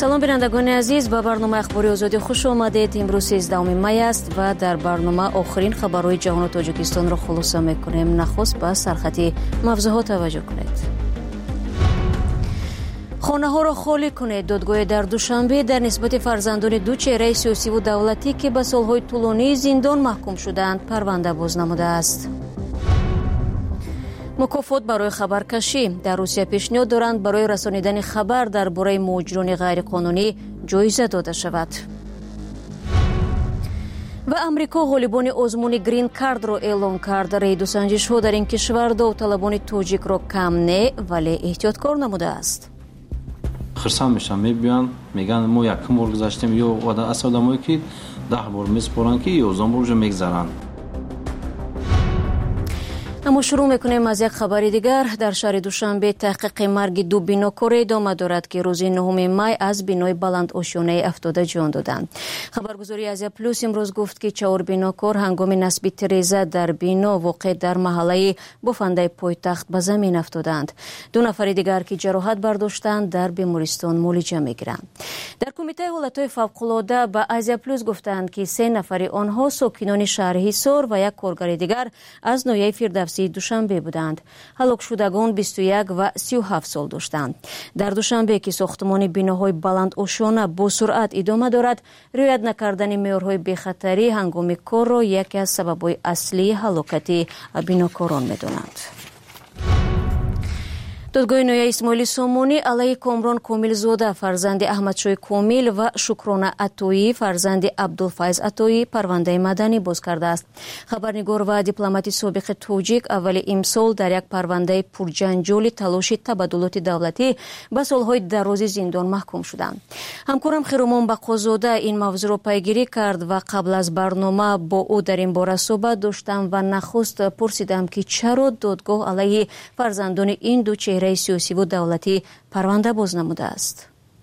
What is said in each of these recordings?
салом бинандагони азиз, ба барнома ахбори озодӣ хуш омадед. имрӯз 13 май аст ва дар барнома охирин хабарҳои ҷаҳону тоҷикистонро хулоса мекунем. нахуст ба сархати мавзӯъҳо таваҷҷӯҳ кунед. хонаҳоро холӣ кунед. додгоҳе дар душанбе дар нисбати фарзандони ду чеҳраи сиёсиву давлатӣ ки ба солҳои тӯлонии зиндон маҳкум шуданд парванда боз намудааст. мукофот барои хабаркашӣ. дар русия пешниҳод доранд барои расонидани хабар дар бораи муҳоҷирони ғайриқонунӣ ҷоиза дода шавад. ва амрико ғолибони озмуни грин кардро эълон кард. рейдусанҷишҳо дар ин кишвар довталабони тоҷикро кам не, вале эҳтиёткор намудааст. хирсан мешан, мебиён, меган мо якум бор гузаштем, ё аст одамое ки 10 бор меспоранд ки 11 бор уже мегзаранд. аммо шурӯъ мекунем аз як хабари дигар. дар шаҳри душанбе таҳқиқи марги ду бинокоре идома дорад ки рӯзи 9 май аз бинои баландошёнаи афтода ҷон доданд. хабаргузории Азия плюс имрӯз гуфт ки 4 бинокор ҳангоми насби тиреза дар бино воқеъ дар маҳаллаи бофандаи пойтахт ба замин афтоданд. 2 нафари дигар ки ҷароҳат бардоштанд дар бемористон муолиҷа мегиранд. дар кумитаи ҳолатҳои фавқулода ба Азия плюс гуфтанд ки 3 нафари онҳо сокинони шаҳри Ҳисор ва як коргари дигар аз ноҳияи Фирдавсӣ душанбе буданд. ҳалок шудагон 21 ва 37 сол доштанд. дар душанбе ки сохтмони биноҳои баландошона бо суръат идома дорад, риоят накардани меъёрҳои бехатарӣ ҳангоми корро яке аз сабабҳои аслии ҳалокати бинокорон медонанд. додгоҳи ноҳияи Исмоили Сомонӣ алайҳи Комрон Комилзода фарзанди Аҳмадшоҳи Комил ва Шукрона Атоӣ фарзанди Абдулфайз Атоӣ парвандаи маданӣ боз кардааст. хабарнигор ва дипломати собиқи тоҷик аввали имсол дар як парвандаи пурҷанҷоли талоши табаддулоти давлатӣ ба солҳои дарози зиндон маҳкум шуданд. ҳамкорам Хиромон Бақозода ин мавзӯъро пайгирӣ кард ва қабл аз барнома бо ӯ дар ин бора суҳбат доштам ва нахуст пурсидам ки чаро додгоҳ алайҳи фарзандони ин ду чеҳраи сиёсиву давлатӣ парванда боз намудааст.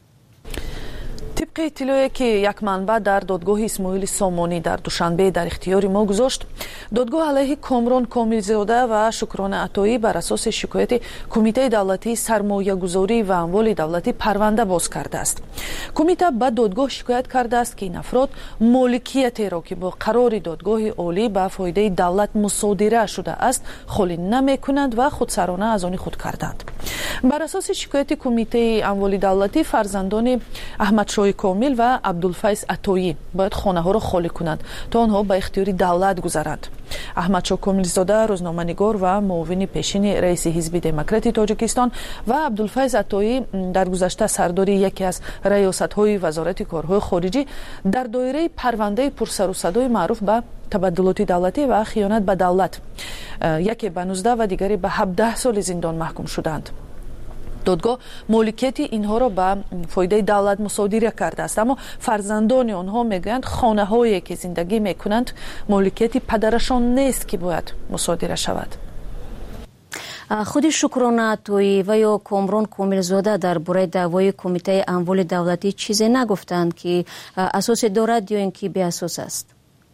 طبق اطلاعی که یک منبع در دادگاه اسماعیل سامانی در دوشنبه در اختیار ما گذاشت، دادگاه علیه کامران کاملزاده و شکرانه عطایی بر اساس شکایت کمیته دولتی سرمایه‌گذاری و اموال دولتی پرونده باز کرده است. کمیته به دادگاه شکایت کرده است که این افراد مالکیتی را که با قرار دادگاه عالی به فایده دولت مصادره شده است خالی نمی‌کنند و خودسرانه از آن خود کردند. بر اساس شکایت کمیته اموال دولتی فرزندان احمدشاه کامل و عبدالفیض عطایی باید خانه ها را خالی کنند تا آنها به اختیار دولت گذرند. احمدشاه کاملزاده روزنامه‌نگار و معاون پیشین رئیس حزب دموکراتی تاجیکستان و عبدالفیض عطایی در گذشته سردار یکی از ریاست‌های وزارت کارهای خارجی در دایره پرونده پرسر و صدای معروف به تبدلات دولتی و خیانت به دولت، یکی به 19 و دیگری به 17 سال زندان محکوم شدند. دادگاه مالکیت اینها را به فایده دولت مصادره کرده است، اما فرزندان آنها میگویند خانه هایی که زندگی میکنند مالکیت پدرشان نیست که باید مصادره شود. خود شکرانه عطایی و یا کامران کاملزاده در باره دعوای کمیته اموال دولتی چیزی نگفتند که اساس دارد یا اینکه بی اساس است؟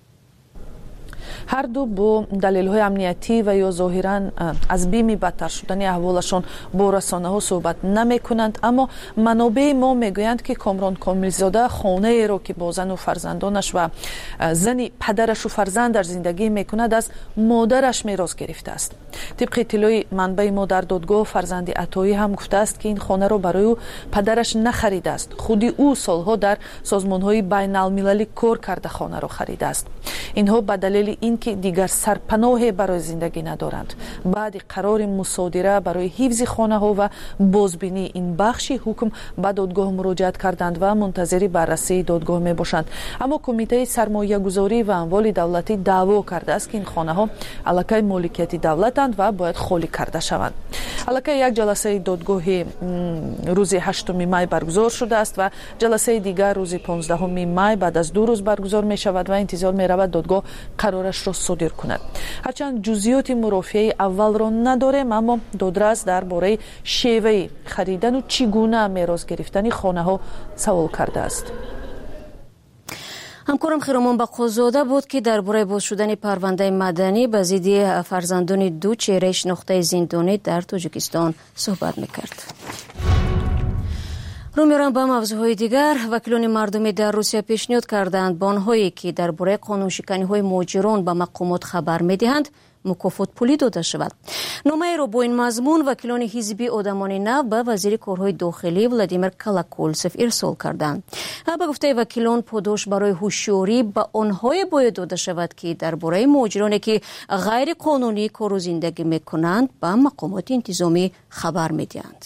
هر دو با دلایل امنیتی و یا ظاهرا از بیم بدتر شدن احوالشان با رسانه ها صحبت نمی کنند، اما منابع ما میگویند که کامران کاملزاده خانه ای را که با زن و فرزندانش و زن پدرش و فرزندش زندگی میکند از مادرش میراث گرفته است. طبق اطلاع منبع ما در دادگاه فرزند عطایی هم گفته است که این خانه را برای او پدرش نخریده است، خودی او سالها در سازمان های بین المللی کار کرده خانه را خریده است. اینها به دلیل اینکه دیگر سرپناه برای زندگی ندارند بعد قرار مصادره برای حفظ خانه ها و بازبینی این بخش حکم به دادگاه مراجعت کردند و منتظر بررسی دادگاه می باشند. اما کمیته سرمایه گذاری و اموال دولتی دعوا کرده است که این خانه ها علاقه مالکیت دولتند و باید خالی کرده شوند. علاقه یک جلسه دادگاه روز 8 مای برگزار شده است و جلسه دیگر روز 15 مای بعد از 2 روز برگزار می شود و انتظار می رود دادگاه قرارش را صادر کند. هرچند جزئیات مرافعه اول را نداریم، اما دادرس درباره شیوه خریدن و چگونه میراث گرفتن خانه ها سوال کرده است. ҳамкорам Хиромон Бақозода буд ки дар бораи боз шудани парвандаи маданӣ ба зидди фарзандони ду чеҳраи шинохтаи зиндонӣ дар Тоҷикистон суҳбат мекард. رو می‌روم به موضوعهای دیگر. وکیلان مردمی در روسیه پیشنهاد کردند با آنهایی که درباره قانونشکنی‌های مهاجران به مقامات خبر می‌دهند مکافات پولی داده شود. نامه را با این مضمون وکیلان حزبی آدمان نو به وزیر کارهای داخلی ولادیمیر کالاکولسف ارسال کردند. به گفته وکیلان پاداش برای هوشیاری به آنهای باید داده شود که درباره مهاجرانی که غیر قانونی کار و زندگی میکنند به مقامات انتظامی خبر میدهند.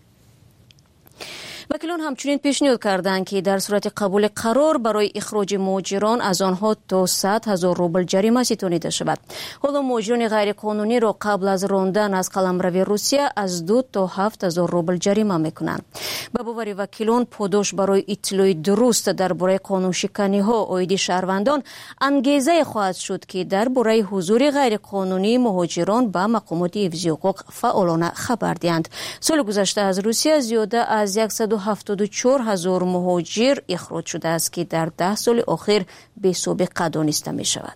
وکیلان همچنین پیشنهاد کردند که در صورت قبول قرار برای اخراج مهاجران از آنها تا 100,000 روبل جریمه ستانیده شود. حالا مهاجران غیر قانونی را قبل از راندن از قلمرو روسیه از 2 تا 7,000 روبل جریمه میکنند. به باور وکیلان پاداش برای اطلاع درست درباره قانونشکنی ها عاید شهروندان انگیزه خواهد شد که درباره حضور غیر قانونی مهاجران به مقامات حفظ حقوق فعالانه خبر دهند. سال گذشته از روسیه زیاده از 174,000 مهاجر اخراج شده است که در 10 سال اخیر به سابقه دانسته می شود.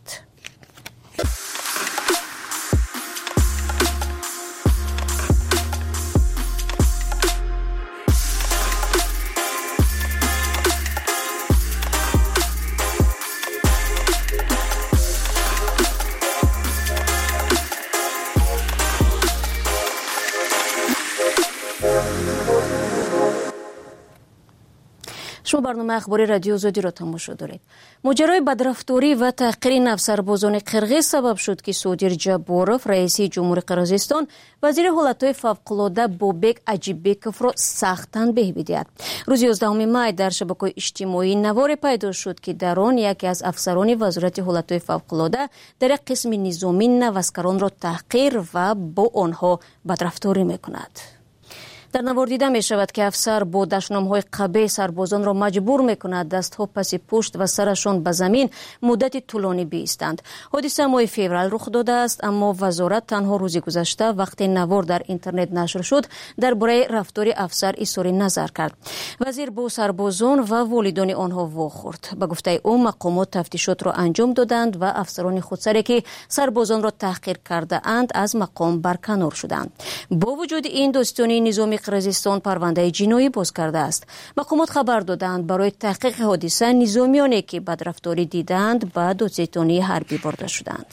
شما برنامه اخباری رادیو آزادی را تماشا دارید. ماجرای بدرفتاری و تحقیر نفس سربازان قرغیز سبب شد که صادر جباروف رئیس جمهوری قرغیزستان وزیر حالتهای فوق‌العاده بابک اجیبکوف را سختاً بهبیدید. روز 11 می در شبکه‌های اجتماعی نواری پیدا شد که در آن یکی از افسران وزارت حالتهای فوق‌العاده در قسم نظامی نوسکران را تحقیر و با آنها بدرفتاری می‌کند. در نوار دیده می شود که افسر با دشنام‌های قبیح سربازان را مجبور می کند دستها پس پشت و سرشان به زمین مدت طولانی بایستند. حادثه ماه فوریه رخ داده است، اما وزارت تنها روز گذشته وقتی نوار در اینترنت نشر شد درباره رفتار افسر اظهار نظر کرد. وزیر با سربازان و والدان آنها واخورد. به گفته او مقامات تفتیشات را انجام دادند و افسران خودسری که سربازان را تحقیر کرده اند از مقام برکنار شدند. با وجود این داستانی نظامی قرغیزستان پرونده جنایی باز کرده است. مقامات خبر دادند برای تحقیق حادثه نظامیانی که بدرفتاری دیدند به دادستانی حربی برده شدند.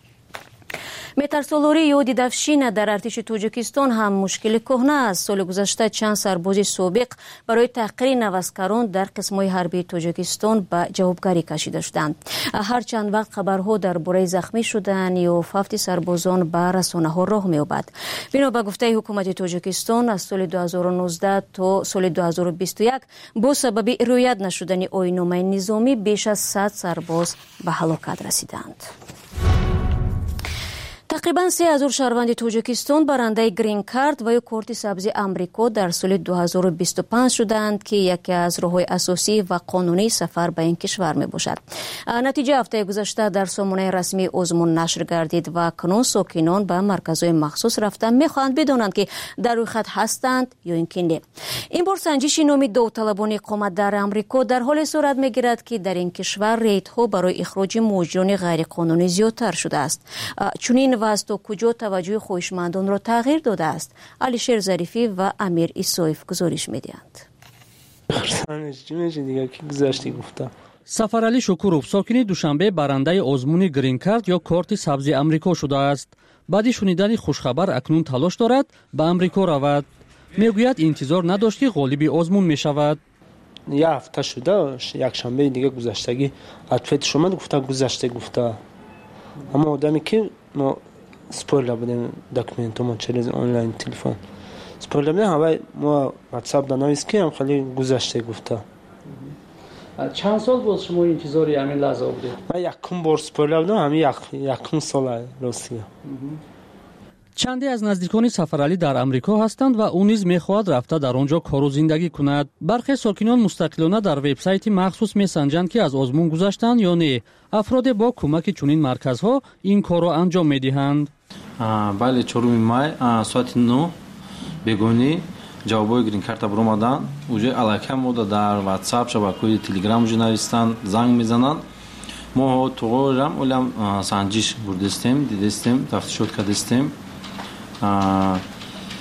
مترسالاری یا دیدفشین در ارتش تاجیکستان هم مشکل کهنه است. سال گذشته چند سرباز سابق برای تحقیر نوسکران در قسم‌های حربی تاجیکستان به جوابگری کشیده شدند. هر چند وقت خبرها درباره زخمی شدن یا فوت سربازان به رسانه‌ها راه می‌یابد. بنا به گفته حکومت تاجیکستان از سال 2019 تا سال 2021 با سبب رعایت نشدن آیین‌نامه نظامی بیش از 100 سرباز به هلاکت رسیدند. تقریباً 3,000 شهروند تاجیکستان برنده گرین کارت و یا کارت سبز آمریکا در سال 2025 شدند که یکی از راه‌های اساسی و قانونی سفر به این کشور می باشد. نتیجه هفته گذشته در سامانه رسمی آزمون نشر گردید و کنون ساکنان به مرکزهای مخصوص رفته می خواهند بدانند که در روی خط هستند یا اینکه نه. این بار سنجش نام داوطلبان اقامت در آمریکا در حال صورت می گیرد که در این کشور ریت‌ها برای اخراج مهاجران غیر قانونی زیادتر شده است. چنین وضع تا کجا توجه خویشمندان را تغییر داده است؟ علیشیر ظریفی و امیر ایسایف گزارش می‌دهند. سفرعلی شکورов ساکن دوشنبه برنده آزمون گرین کارت یا کارت سبز آمریکا شده است. بعد شنیدن خوشخبر اکنون تلاش دارد به آمریکا رود. میگوید انتظار نداشت که غالب آزمون میشود. یه هفته شده، یک شنبه دیگه گذشتگی اتفاق شما گفته اما آدمی که ما سپویلر بودیم داکومنت ما چیز آنلاین تلفن سپویلر بودیم همه ما واتساپ دانویس که هم خیلی گذشته گفته. چند سال بود شما انتظاری همین لحظه بودید؟ من یکم بار سپویلر بودم، همین یکم سال روسیه. چندی از نزدیکان سفرعلی در آمریکا هستند و او نیز می‌خواهد رفته در آنجا کار و زندگی کند. برخی ساکنان مستقلانه در وبسایت مخصوص می‌سنجند که از آزمون گذشتند یا نه. افراد با کمک چنین مرکزها این کار را انجام می‌دهند. بله 4 مای ساعت 9 بگونی جوابای گرین کارت برآمدن. اونجا الکم مود در واتساپ شبکه‌های تلگرام جنویستند، زنگ می‌زنند. ما تو رام اولم سنجش بردستیم، دیدستیم، تفتیشات کردستیم.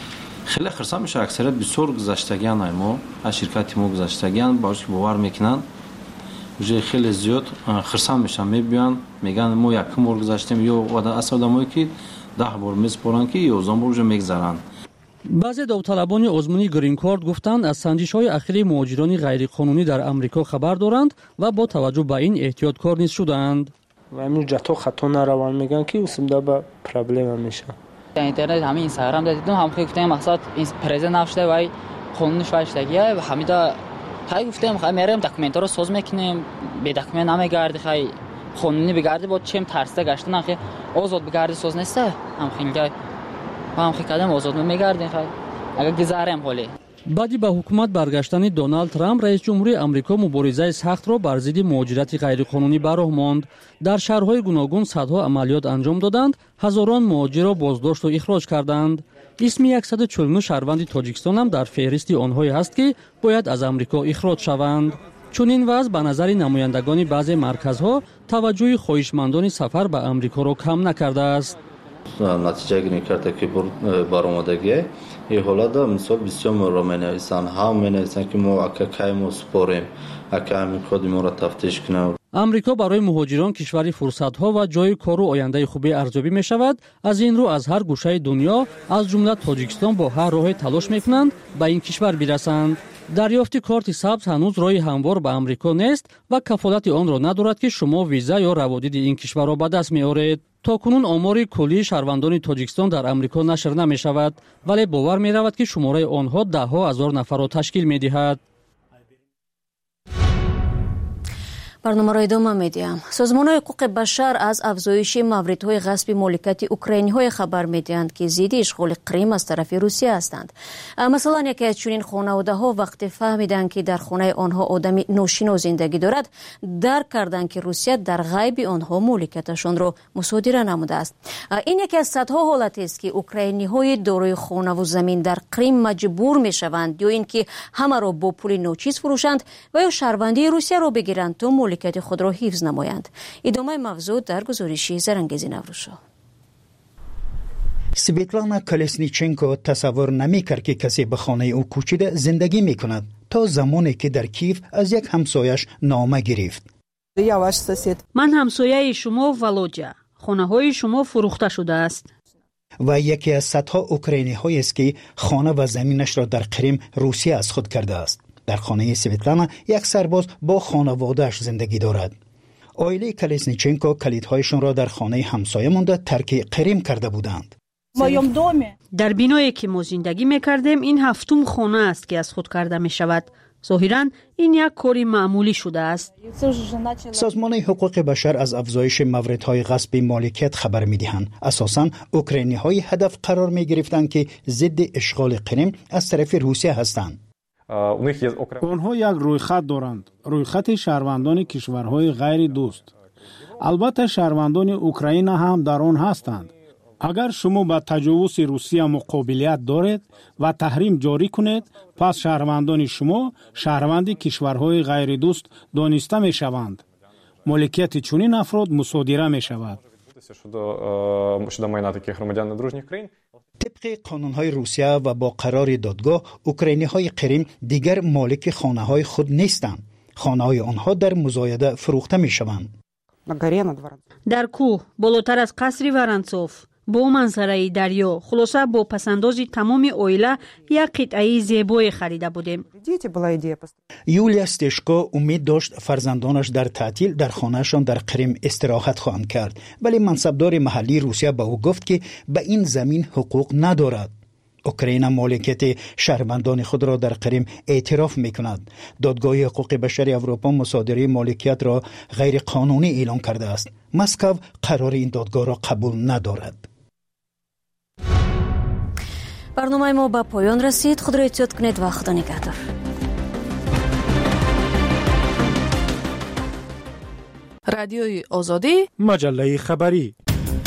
خیلی خرسان میشه. اکثریت بسیار گذشتگیان های ما از شرکت ما گذشتگیان باش که باور میکنن وجه خیلی زیاد خرسان میشن، میبینن میگن ما یکم بار گذشتیم یا اصلا آدمایی که 10 بار میسپرن که 11 بار میگذرن. بعضی داوطلبان آزمونی گرین کارت گفتند از سنجش‌های اخیر مهاجران غیرقانونی در آمریکا خبر دارند و با توجه به این احتیاطکار نیز شدند. و همین جاتو خطا نروان میگن که اسمدا با پرابلم میشه. اینترنت همین اینستاگرام دیدم هم گفتم مقصد این پرزنت نشده و قانونش واشتگیه و همیدا خیلی گفتم خیلی میرم دکومنت رو ساز میکنیم به دکومنت نمیگرده خیلی قانونی بگرده با چیم ترسته گشتن خیلی آزاد بگرده ساز نیسته هم خیلی هم کدام آزاد میگردین خیلی اگر گذارم حالی. بعدی به حکومت برگشتن دونالد ترامپ رئیس جمهوری آمریکا مبارزه سخت را بر ضد مهاجرت غیرقانونی براه ماند. در شهرهای گوناگون صدها عملیات انجام دادند، هزاران مهاجر را بازداشت و اخراج کردند. اسم 149 شهروند تاجیکستان هم در فهرست آنهایی است که باید از آمریکا اخراج شوند. چون این وضع به نظر نمایندگان بعضی مرکزها توجه خواهشمندان سفر به آمریکا را کم نکرده است. نتیجه گیری کرده که برآمدگی این حالت مثال بسیار را می‌نویسند. هم می‌نویسند که ما اکای ما سپاریم، اکای خود ما را تفتیش کنیم. آمریکا برای مهاجران کشوری فرصت‌ها و جای کار و آینده خوبی ارزیابی می‌شود. از این رو از هر گوشه دنیا از جمله تاجیکستان با هر راه تلاش می‌کنند به این کشور برسند. دریافت کارت سبز هنوز راه هموار به آمریکا نیست و کفالت آن را ندارد که شما ویزا یا روادید این کشور را به دست می‌آورید. تاکنون آمار کلی شهروندان تاجیکستان در آمریکا نشر نمی‌شود، ولی باور می‌رود که شماره آنها ده‌ها هزار نفر را تشکیل می‌دهد. برنامه را ادامه می‌دهم. سازمان حقوق بشر از افزایش موردهای غصب مالکیت اوکراینی‌های خبر می‌دهند که ضد اشغال کریم از طرف روسیه هستند. مثلا یکی از چنین خانواده‌ها وقتی فهمیدند که در خانه آنها آدمی ناشناس زندگی دارد، درک کردند که روسیه در غیب آنها مالکیتشان را مصادره نموده است. این یکی از صدها حالت است که اوکراینی‌های دارای خانه و زمین در کریم مجبور می‌شوند یا اینکه همه را با پول ناچیز فروشند و یا شهروندی روسیه را بگیرند تا مالکیت خود را حفظ نمایند. ادامه موضوع در گزارشی زرنگیزی نوروشو. سویتلانا کلسنیچنکو تصور نمی‌کرد که کسی به خانه او کوچیده زندگی می‌کند تا زمانی که در کیف از یک همسایش نامه گرفت. من همسایه شما ولودیا، خانه‌های شما فروخته شده است. و یکی از صدها اوکراینی‌هایی است که خانه و زمینش را در کریم روسیه از خود کرده است. در خانه سویتلانا یک سرباز با خانواده‌اش زندگی دارد. عائله کلسنیچنکو کلیدهایشان را در خانه همسایه مانده ترک کریم کرده بودند. در بینایی که ما زندگی می‌کردیم این هفتم خانه است که از خود کرده می‌شود. ظاهراً این یک کاری معمولی شده است. سازمان حقوق بشر از افزایش موردهای غصب مالکیت خبر می‌دهند. اساساً اوکراینی‌های هدف قرار می‌گرفتند که ضد اشغال کریم از طرف روسیه هستند. آنها یک رویخط دارند، رویخط شهروندان کشورهای غیر دوست. البته شهروندان اوکراین هم در آن هستند. اگر شما با تجاوز روسیه مقابلیت دارید و تحریم جاری کنید، پس شهروندان شما شهروند کشورهای غیر دوست دانسته می شوند. مالکیت چنین افراد مصادره می شود. طبق قانون‌های روسیه و با قرار دادگاه، اوکراینی‌های کریم دیگر مالک خانه‌های خود نیستند. خانه‌های آنها در مزایده فروخته می‌شوند. در کوه بالاتر از قصر ورنتسوف با منظره دریا، خلاصه با پسندازی تمام اویله یک قطعه زیبای خریده بودیم. یولیا ستشکو امید داشت فرزندانش در تعطیل در خانهشان در کریم استراحت خواهند کرد، ولی منصبدار محلی روسیه به او گفت که به این زمین حقوق ندارد. اوکراین مالکیت شهروندان خود را در کریم اعتراف می‌کند. دادگاه حقوق بشر اروپا مصادره مالکیت را غیر قانونی اعلام کرده است. مسکو قرار این دادگاه را قبول ندارد. برنامه ما به پایان رسید. خود را احتیاط کنید و خدا نگهدار. رادیوی آزادی، مجله خبری.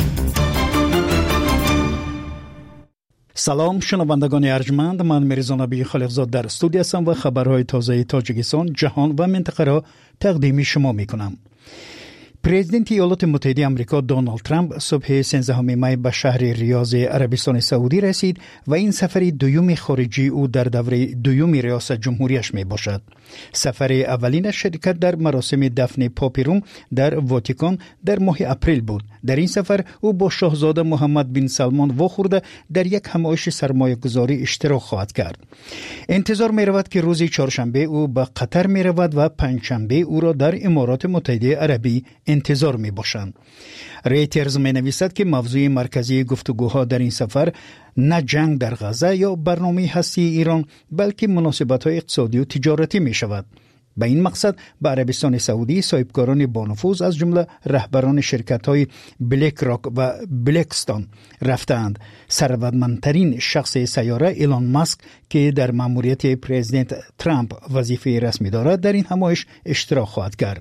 سلام شنوندگان ارجمند، من میرزا نبی خلیفزاد در استودیو هستم و خبرهای تازه تاجیکستان، جهان و منطقه را تقدیم شما میکنم. پرزیدنت ایالات متحده آمریکا دونالد ترامپ صبح 13 می به شهر ریاض عربستان سعودی رسید و این سفر دوم خارجی او در دوره دوم ریاست جمهوریش می باشد. سفر اولینش شرکت در مراسم دفن پاپ روم در واتیکان در ماه اپریل بود. در این سفر او با شاهزاده محمد بن سلمان واخورده در یک همایش سرمایه‌گذاری اشتراک خواهد کرد. انتظار می رود که روز چهارشنبه او به قطر می رود و پنجشنبه او را در امارات متحده عربی انتظار می باشند. ریترز می نویسد که موضوع مرکزی گفتگوها در این سفر نه جنگ در غزه یا برنامه هستی ایران بلکه مناسبت‌های اقتصادی و تجارتی می شود. به این مقصد به عربستان سعودی صاحبکاران بانفوذ از جمله رهبران شرکت‌های بلک راک و بلکستان رفتند. ثروتمندترین شخص سیاره ایلان ماسک که در مأموریت پرزیدنت ترامپ وظیفه رسمی دارد در این همایش اشتراک خواهد کرد.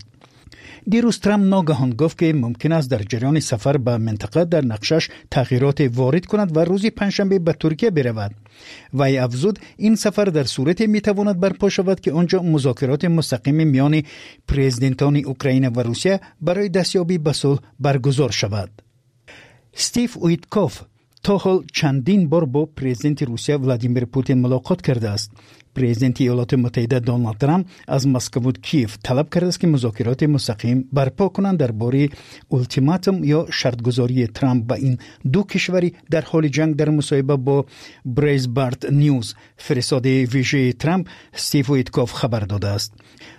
دیروز ترامپ ناگهان گفت که ممکن است در جریان سفر به منطقه در نقشش تغییرات وارد کند و روز پنجشنبه به ترکیه برود. وی افزود این سفر در صورت میتواند برپا شود که آنجا مذاکرات مستقیم میان پرزیدنتان اوکراین و روسیه برای دستیابی به صلح برگزار شود. استیو ویتکوف تا حال چندین بار با پرزیدنت روسیه ولادیمیر پوتین ملاقات کرده است. پرزیدنت ایالات متحده دونالد ترامپ از مسکو و کیف طلب کرده است که مذاکرات مستقیم برپا کنند درباره اولتیماتوم یا شرطگذاری ترامپ با این دو کشوری در حال جنگ. در مصاحبه با بریزبارت نیوز فرستاده ویژه ترامپ استیو ویتکوف خبر داده است.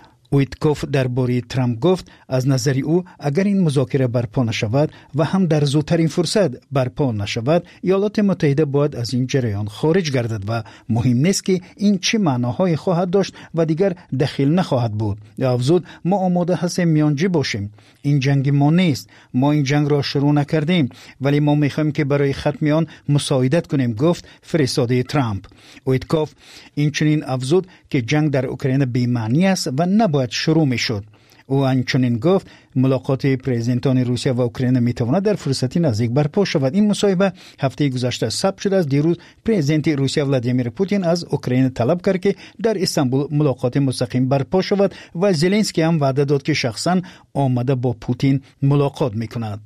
ویتکوف درباره ترامپ گفت از نظر او اگر این مذاکره برپا نشود و هم در زودترین فرصت برپا نشود ایالات متحده باید از این جریان خارج گردد و مهم نیست که این چه معناهای خواهد داشت و دیگر دخیل نخواهد بود. افزود ما آماده هستیم میانجی باشیم. این جنگ ما نیست. ما این جنگ را شروع نکردیم ولی ما میخوایم که برای ختم آن مساعدت کنیم، گفت فرستاده ترامپ. ویتکوف این چنین افزود که جنگ در اوکراین بی‌معنی است و نباید شروع می شد. او همچنین گفت ملاقات پرزیدنتان روسیه و اوکراین می تواند در فرصتی نزدیک برپا شود. این مصاحبه هفته گذشته ثبت شده است. دیروز پرزیدنت روسیه ولادیمیر پوتین از اوکراین طلب کرد که در استانبول ملاقات مستقیم برپا شود و زلنسکی هم وعده داد که شخصا آمده با پوتین ملاقات می کند.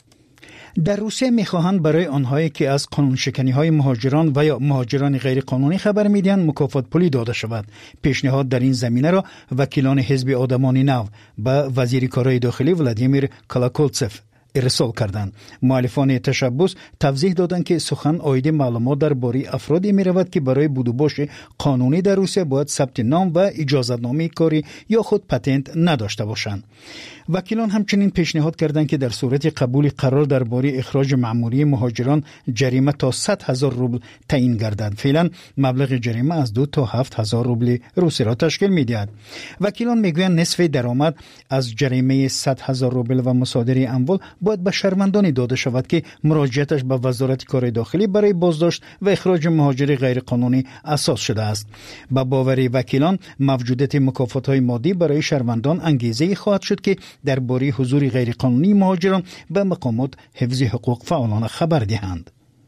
در روسیه می‌خواهند برای آنهایی که از قانون شکنی‌های مهاجران و یا مهاجران غیر قانونی خبر می‌دهند مکافات پولی داده شود. پیشنهاد در این زمینه را وکیلان حزب آدمان نو به وزیر کارهای داخلی ولادیمیر کلاکولتسف ارسال کردند. مؤلفان تشبث توضیح دادند که سخن عاید معلومات درباره افرادی می‌رود که برای بود و باش قانونی در روسیه باید ثبت نام و اجازه‌نامه کاری یا خود پتنت نداشته باشند. وکیلان همچنین پیشنهاد کردند که در صورت قبول قرار درباره اخراج مأموری مهاجران جریمه تا 100,000 روبل تعیین گردد. فعلا مبلغ جریمه از 2 تا 7,000 روبل روسی را تشکیل می‌دهد. وکیلان میگویند نصف درآمد از جریمه 100,000 روبل و مصادره اموال باید به شهروندانی داده شود که مراجعتش به وزارت کار داخلی برای بازداشت و اخراج مهاجر غیرقانونی اساس شده است. با باور وکیلان موجودیت مکافات‌های مادی برای شهروندان انگیزه خواهد شد که درباره حضور غیرقانونی مهاجران به مقامات حفظ حقوق فعالانه خبر دهند.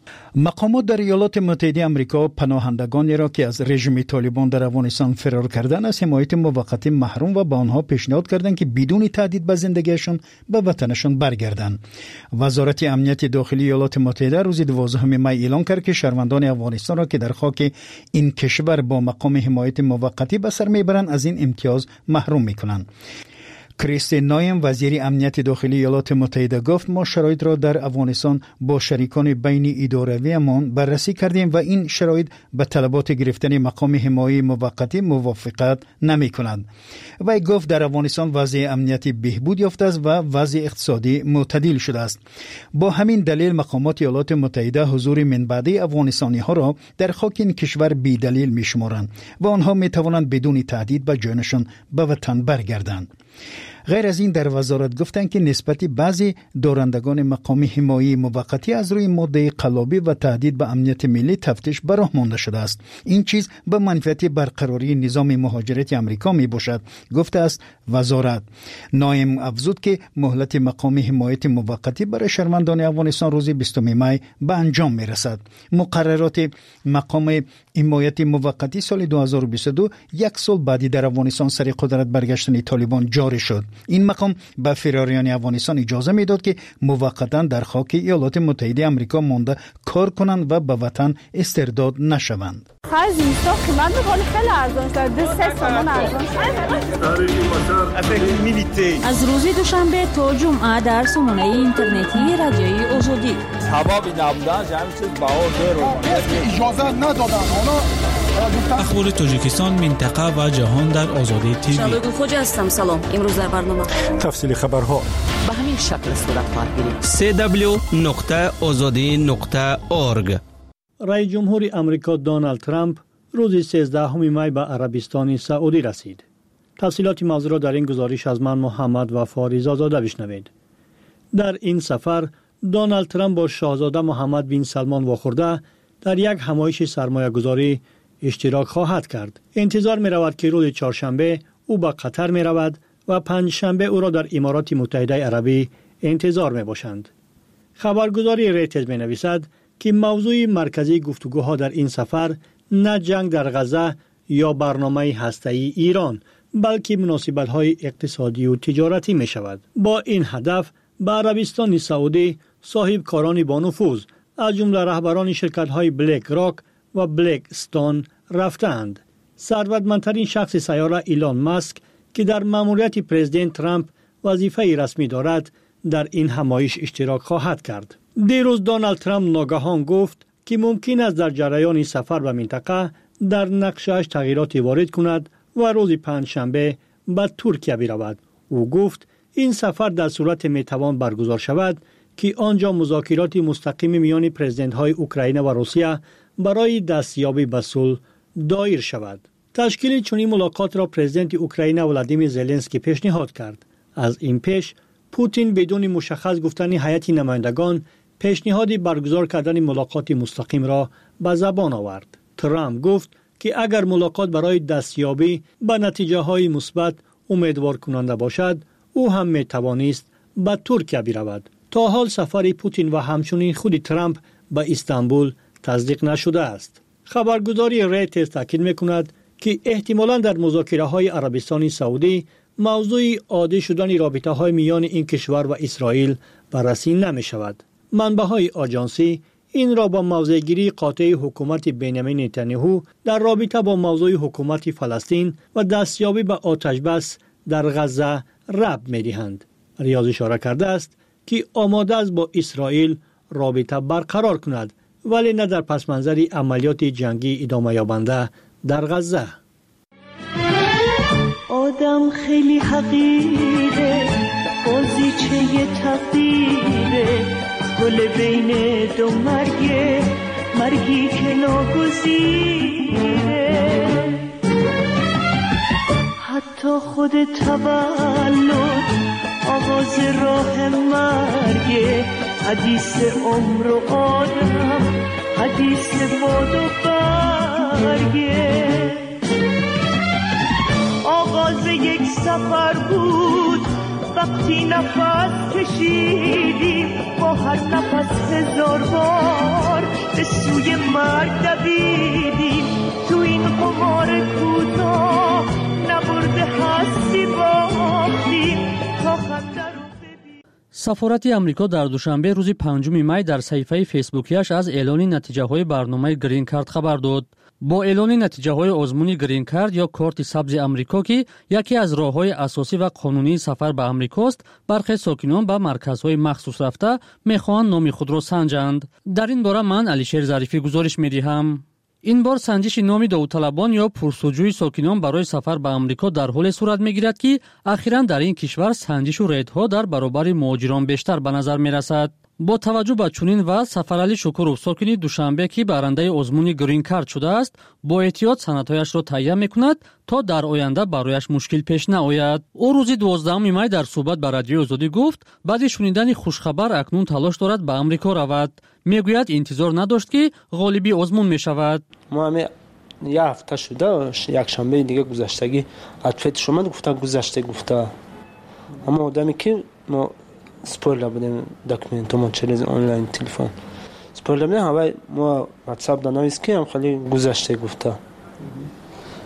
مقامات در ایالات متحده آمریکا پناهندگانی را که از رژیم طالبان در افغانستان فرار کردند از حمایت موقتی محروم و به آنها پیشنهاد کردند که بدون تهدید به زندگیشان به وطنشان برگردند. وزارت امنیت داخلی ایالات متحده روز 12 می اعلام کرد که شهروندان افغانستان را که در خاک این کشور با مقام حمایت موقتی به سر میبرند از این امتیاز محروم میکنند. کریستین نایم وزیر امنیت داخلی ایالات متحده گفت ما شرایط را در افغانستان با شریکان بین ادارویمان بررسی کردیم و این شرایط به طلبات گرفتن مقام حمایت موقتی موافقت نمی کند. وی گفت در افغانستان وضع امنیتی بهبود یافته است و وضع اقتصادی معتدل شده است. با همین دلیل مقامات ایالات متحده حضور من بعدی افغانستانی ها را در خاک این کشور بی دلیل می شمارند و آنها می توانند بدون تهدید به جانشان به وطن برگردند. غیر از این در وزارت گفتند که نسبت بعضی دارندگان مقام حمایت موقتی از روی ماده قلابی و تهدید به امنیت ملی تفتیش براه مانده شده است. این چیز به منفعت برقراری نظام مهاجرت امریکا می باشد، گفته است وزارت. نایم افزود که مهلت مقام حمایت موقتی برای شهروندان افغانستان روز 20 می به انجام می رسد. مقررات مقام حمایت موقتی سال 2022 یک سال بعدی در افغانستان سر قدرت برگشتن طالبان جاری شد. این مقام به فراریان افغانستان اجازه میداد که موقتا در خاک ایالات متحده آمریکا مانده کار کنند و به وطن استرداد نشوند. از روز دوشنبه تا جمعه در سامانه اینترنتی رادیوی آزادی اخبار تاجیکستان، منطقه و جهان در آزادی تیوی. شبگون خوجه هستم. سلام. امروز در برنامه تفصیل خبرها به همین شکل صورت خواهد گرفت. www.azadi.org. رئیس جمهور امریکا دونالد ترامپ روز 13 می به عربستان سعودی رسید. تفصیلات موضوع را در این گزارش از من محمد وفا رضازاده بشنوید. در این سفر دونالد ترامپ با شاهزاده محمد بن سلمان واخورده در یک همایش سرمایه‌گذاری اشتراک خواهد کرد. انتظار می رود که روز چهارشنبه او به قطر می رود و پنجشنبه او را در امارات متحده عربی انتظار می باشند. خبرگزاری رویترز می نویسد که موضوع مرکزی گفتگوها در این سفر نه جنگ در غزه یا برنامه هسته‌ای ایران، بلکه مناسبت‌های اقتصادی و تجارتی می شود. با این هدف به عربستان سعودی صاحب کاران با نفوذ از جمله رهبران شرکت‌های بلک راک و بلک استون رفتند. ثروتمندترین شخص سیاره ایلان ماسک که در مأموریت پرزیدنت ترامپ وظیفه رسمی دارد در این همایش اشتراک خواهد کرد. دیروز دونالد ترامپ ناگهان گفت که ممکن است در جریان سفر به منطقه در نقشه‌اش تغییراتی وارد کند و روز پنجشنبه به ترکیه برود. او گفت این سفر در صورت میتوان برگزار شود که آنجا مذاکرات مستقیم میان پرزیدنت‌های اوکراین و روسیه برای دستیابی به صلح دایر شود. تشکیل چنین ملاقات را پرزیدنت اوکراین ولادیمیر زلنسکی پیشنهاد کرد. از این پیش پوتین بدون مشخص گفتن هیئت نمایندگان پیشنهاد برگزار کردن ملاقات مستقیم را به زبان آورد. ترامپ گفت که اگر ملاقات برای دستیابی به نتیجه‌های مثبت امیدوار کننده باشد، او هم می‌توانست به ترکیه برود. تا حال سفر پوتین و همچنین خود ترامپ به استانبول تصدیق نشده است. خبرگزاری رویترز تاکید می‌کند که احتمالاً در مذاکره‌های عربستان سعودی موضوع عادی شدن رابطه‌های میان این کشور و اسرائیل بررسی نمی‌شود. منبع‌های آژانسی این را با موضع‌گیری قاطع حکومت بنیامین نتانیاهو در رابطه با موضوع حکومت فلسطین و دستیابی به آتش‌بس در غزه ربط می‌دهند. ریاض اشاره کرده است که آماده است با اسرائیل رابطه برقرار کند، ولی نه در پس منظر عملیات جنگی ادامه یابنده در غزه. آدم خیلی حقیره، بازیچه تقدیره، گل بین دو مرگی که ناگزیره. حتی خود تولد آغاز راه مرگه، حدیث عمر و آدم، حدیث باد و برگه. آغاز یک سفر بود وقتی نفس کشیدیم، با هر نفس 1000 بار به سوی مرگ دویدیم. تو این قمار کوتاه نبرده هستی باختیم تا خنده رو ببین. سفارت آمریکا در دوشنبه روز 5 می در صفحه فیسبوکیش از اعلان نتیجه‌های برنامه گرین کارت خبر داد. با اعلان نتیجه‌های آزمون گرین کارت یا کارت سبز آمریکا که یکی از راه‌های اساسی و قانونی سفر به آمریکا است، برخی ساکنان به مرکزهای مخصوص رفته می‌خواهند نام خود را سنجند. در این باره من علیشیر ظریفی گزارش می‌دهم. این بار سنجش نام داوطلبان یا پرسجوی ساکنان برای سفر به آمریکا در حال صورت می‌گیرد که اخیراً در این کشور سنجش و ریدها در برابر مهاجران بیشتر به نظر می‌رسد. با توجه به چنین وضع، سفرعلی شکورов ساکنی دوشنبه که برنده آزمون گرین کارت شده است، با احتیاط سندهایش را تهیه می‌کند تا در آینده برایش مشکل پیش نیاید. او روز 12 می در صحبت با رادیو آزادی گفت بعد شنیدن خوشخبر اکنون تلاش دارد به آمریکا رود. میگوید انتظار نداشت که غالبی آزمون می‌شود. ما هم یه هفته شده، یک شنبه دیگه گذشتگی اتفاق شما گفته اما آدمی که ما سپویلر بودیم داکومنتومون چلیز آنلاین تلفن سپویلر بودیم، همه ما واتساپ دانویز که هم خیلی گذشته گفته.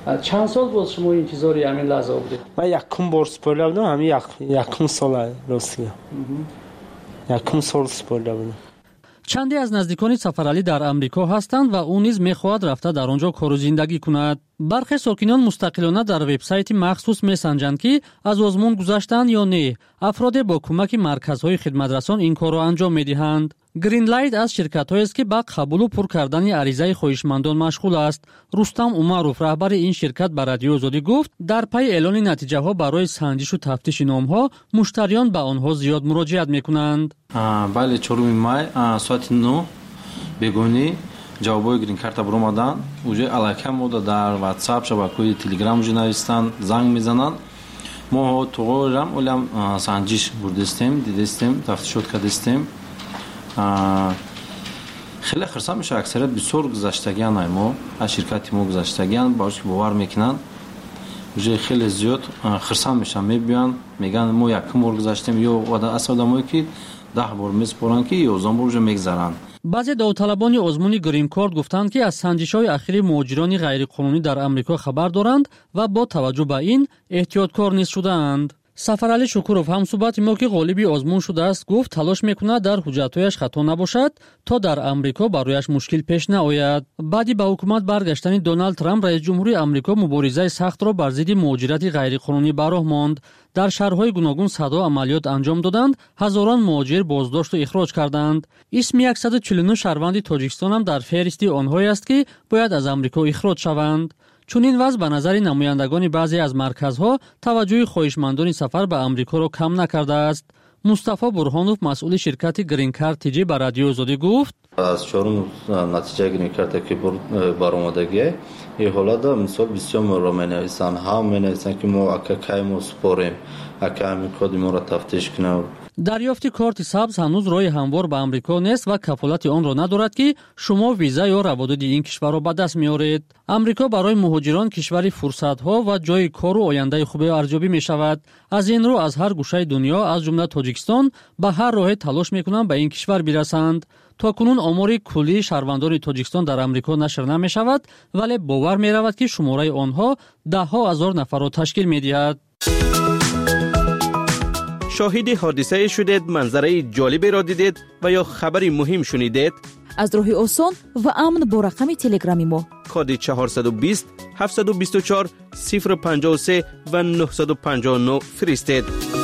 چند سال بود شما انتظاری همین لحظه بودید؟ من یکم بار سپرده بودم، همین یکم سال راستی. یکم سال سپرده بودم. چندی از نزدیکان سفرعلی در امریکا هستند و او نیز می‌خواهد رفته در آنجا کار و زندگی کند. برخی ساکنان مستقلانه در وبسایت مخصوص می‌سنجند که از آزمون گذشتند یا نه. افراد با کمک مرکزهای خدمترسان این کار را انجام می‌دهند. گرین لایت از شرکت‌هایی است که با قبول و پر کردن عریضه خواهشمندان مشغول است. رستم عمروف رهبر این شرکت به رادیو آزادی گفت در پی اعلان نتیجه‌ها برای سنجش و تفتیش نام‌ها مشتریان به آنها زیاد مراجعت می‌کنند. بله 4 مای ساعت 9 بگونی جوابای گرین کارت برآمدن. уже алакам мода дар WhatsApp шабакаҳои Telegram уже навистанд, занг мезананд. мо туғорам улам санҷиш бурдистем, дидистем, тафтишот кардистем. خیلی خرسان میشه اکثریت بسیار گذشتگیان мо از شرکتی ما گذشتگیان باش باور میکنن уже خیلی زیاد خرسان میشن میبیان میگن ما یکم بار گذشتیم یا اصلا آدمایی که 10 بار میسپرن که 11 بار уже میگذرن. بعضی داوطلبان آزمون گرین کارت گفتند که از سنجش‌های اخیر مهاجران غیرقانونی در آمریکا خبر دارند و با توجه به این احتیاطکار نیز شدند. سفرعلی شکورов همصحبت ما که غالبی آزمون شده است گفت تلاش میکند در حجت‌هایش خطا نباشد تا در آمریکا برایش مشکل پیش نیاید. بعدی به حکومت برگشتن دونالد ترامپ رئیس جمهوری آمریکا مبارزه سخت را بر ضد مهاجرت غیرقانونی به راه ماند. در شهرهای گوناگون صدا عملیات انجام دادند، هزاران مهاجر بازداشت و اخراج کردند. اسم 149 شهروند تاجیکستان هم در فهرست آنهایی است که باید از آمریکا اخراج شوند. چون این وضع به نظر نمایندگان بعضی از مرکزها توجه خواهشمندان سفر به آمریکا را کم نکرده است. مصطفی برهانوف مسئول شرکت گرین کارت تیجی به رادیو آزادی گفت از چهارم نتیجه گرین کارت که برآمدگی این حالت مثال بسیار را مینویسن هم مینویسن که ما اکا ما سپاریم اکا همین کد ما را تفتیش کنیم. دریافت کارت سبز هنوز راه هموار به آمریکا نیست و کفالت آن را ندارد که شما ویزا یا روادید این کشور را به دست میارید. آمریکا برای مهاجران کشوری فرصت‌ها و جای کار و آینده خوب ارزیابی می شود. از این رو از هر گوشه دنیا از جمله تاجیکستان به هر راه تلاش میکنند به این کشور برسند. تاکنون آمار کلی شهروندان تاجیکستان در آمریکا نشر نمی شود ولی باور می رود که شماره آنها ده ها هزار نفر را تشکیل می دهد. شاهد حادثه شدید، منظره جالبی را دیدید و یا خبری مهم شنیدید؟ از راه آسان و امن با رقم تلگرامی ما کد 420 724 053 و 959 فرستید.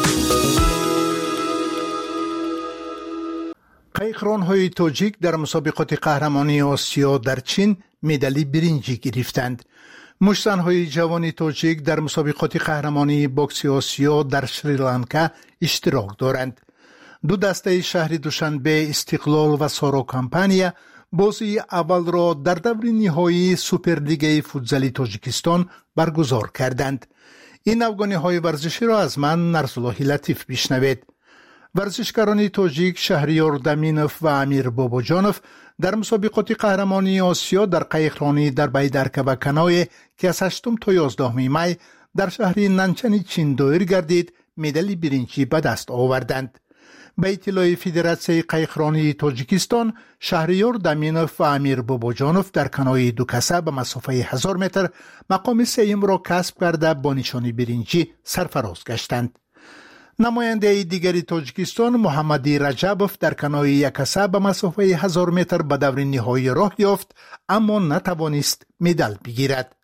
قایقران‌های تاجیک در مسابقات قهرمانی آسیا در چین مدال برنجی گرفتند. مشت‌های جوان تاجیک در مسابقات قهرمانی بوکس آسیا در شریلانکا اشتراک دارند. دو دسته شهر دوشنبه، استقلال و سارو کمپانیا بازی اول را در دور نهایی سوپرلیگ فوتزال تاجیکستان برگزار کردند. این افغانی‌های ورزشی را از من نرسالله لطیف بشنوید. ورزشکاران تاجیک شهریار دمینوف و امیر باباجانوف در مسابقات قهرمانی آسیا در قایقرانی در بیدرکه و کنای که از 8 تا 11 می در شهر ننچن چین دایر گردید مدال برنجی به دست آوردند. به اطلاع فدراسیون قایقرانی تاجیکستان، شهریار دمینوف و امیر باباجانوف در کنای دو کسه به مسافه 1000 متر مقام سوم را کسب کرده با نشان برنجی سرفراز گشتند. نماینده دیگری تاجیکستان محمدی رجبوف در کنای یک کسه به مسافه 1000 متر به دور نهایی راه یافت اما نتوانست مدال بگیرد.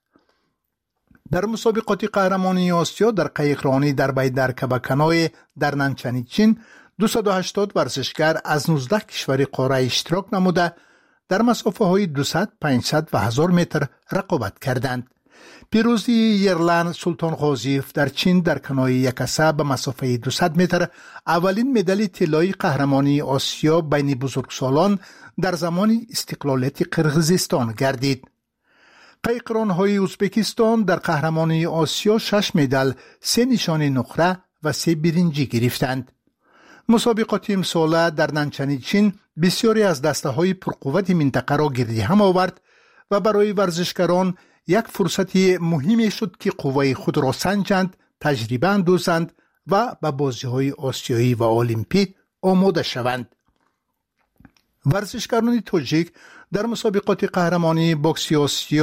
در مسابقات قهرمانی آسیا در قایقرانی در بیدرکه و کنای در ننچن چین 280 ورزشکار از 19 کشور قاره اشتراک نموده در مسافه های 200، 500 و 1000 متر رقابت کردند. پیروزی یرلن سلطان غازیف در چین در کنای یک کسه به مسافه 200 متر اولین مدال طلایی قهرمانی آسیا بین بزرگسالان در زمان استقلالیت قرقیزستان گردید. قایقران‌های ازبکستان در قهرمانی آسیا 6 مدال، 3 نشان نقره و 3 برنجی گرفتند. مسابقات امساله در ننچن چین بسیاری از دسته‌های پرقوت منطقه را گردی هم آورد و برای ورزشکاران یک فرصت مهمی شد که قوای خود را سنجند، تجربه اندازند و به بازی‌های آسیایی و المپیک آماده شوند. ورزشکاران تاجیک در مسابقات قهرمانی بوکس آسیا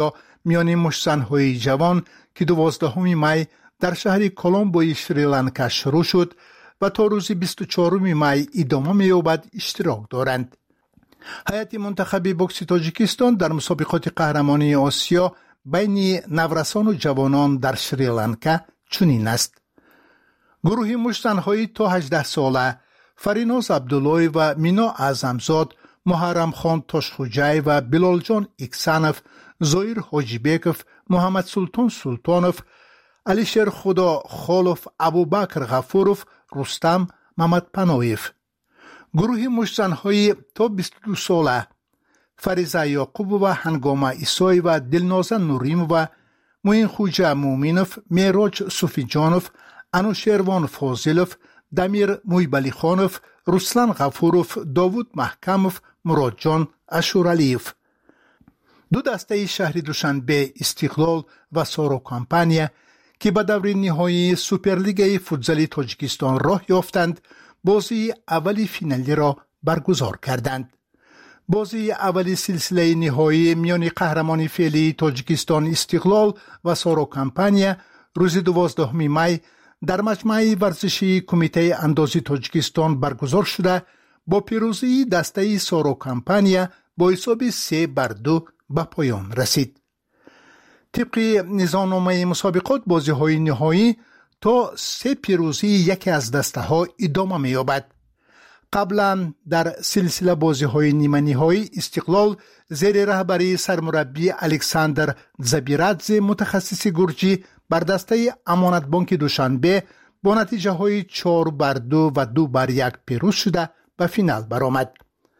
میان مشت‌زن‌های جوان که 12 می در شهر کلمبوی شریلانکا شروع شد و تا روز 24 می ادامه می‌یابد اشتراک دارند. هیئت منتخب بوکس تاجیکستان در مسابقات قهرمانی آسیا بین نورسان و جوانان در شریلانکا چنین است: گروه مشت‌زن‌های تا 18 ساله فریناز عبدالله و مینا اعظمزاد، محرم خان تاشخوجای و بلال جان اکسانف، زویر حاجیبکف، محمد سلطان سلطانف، علیشیر خدا خالف، ابوبکر غفورف، رستم محمد پناهیف. گروه مشت‌زن‌های تا 22 ساله فریزه یعقوب و هنگامه ایسای و دلنازه نوریم و موین خوجه مومینف، میراج صوفی جانف، انوشیروان فاضلف، دمیر مویبلی خانف، رسلان غفورف، داوود محکمف، مراد جان اشورالیف. دو دسته شهر دوشنبه استقلال و سارو کامپانیا که به دور نهایی سوپرلیگ فوتزال تاجیکستان راه یافتند، بازی اولی فینالی را برگزار کردند. بازی اولی سلسله نهایی میان قهرمان فعلی تاجیکستان استقلال و سارو کامپانیا روز 12 می در مجمع ورزشی کمیته اندازی تاجیکستان برگزار شده با پیروزی دسته سارو کامپانیا با حساب 3-2 به پایان رسید. طبق نظامنامه مسابقات بازی‌های نهایی تا 3 پیروزی یکی از دسته ها ادامه می‌یابد. قبلا در سلسله بازی‌های نیمه نهایی استقلال زیر رهبری سرمربی الکساندر زبیرادزه متخصص گرجی بر دسته امانت بانک دوشنبه با نتیجه های 4-2 و 2-1 پیروز شده به فینال برآمد.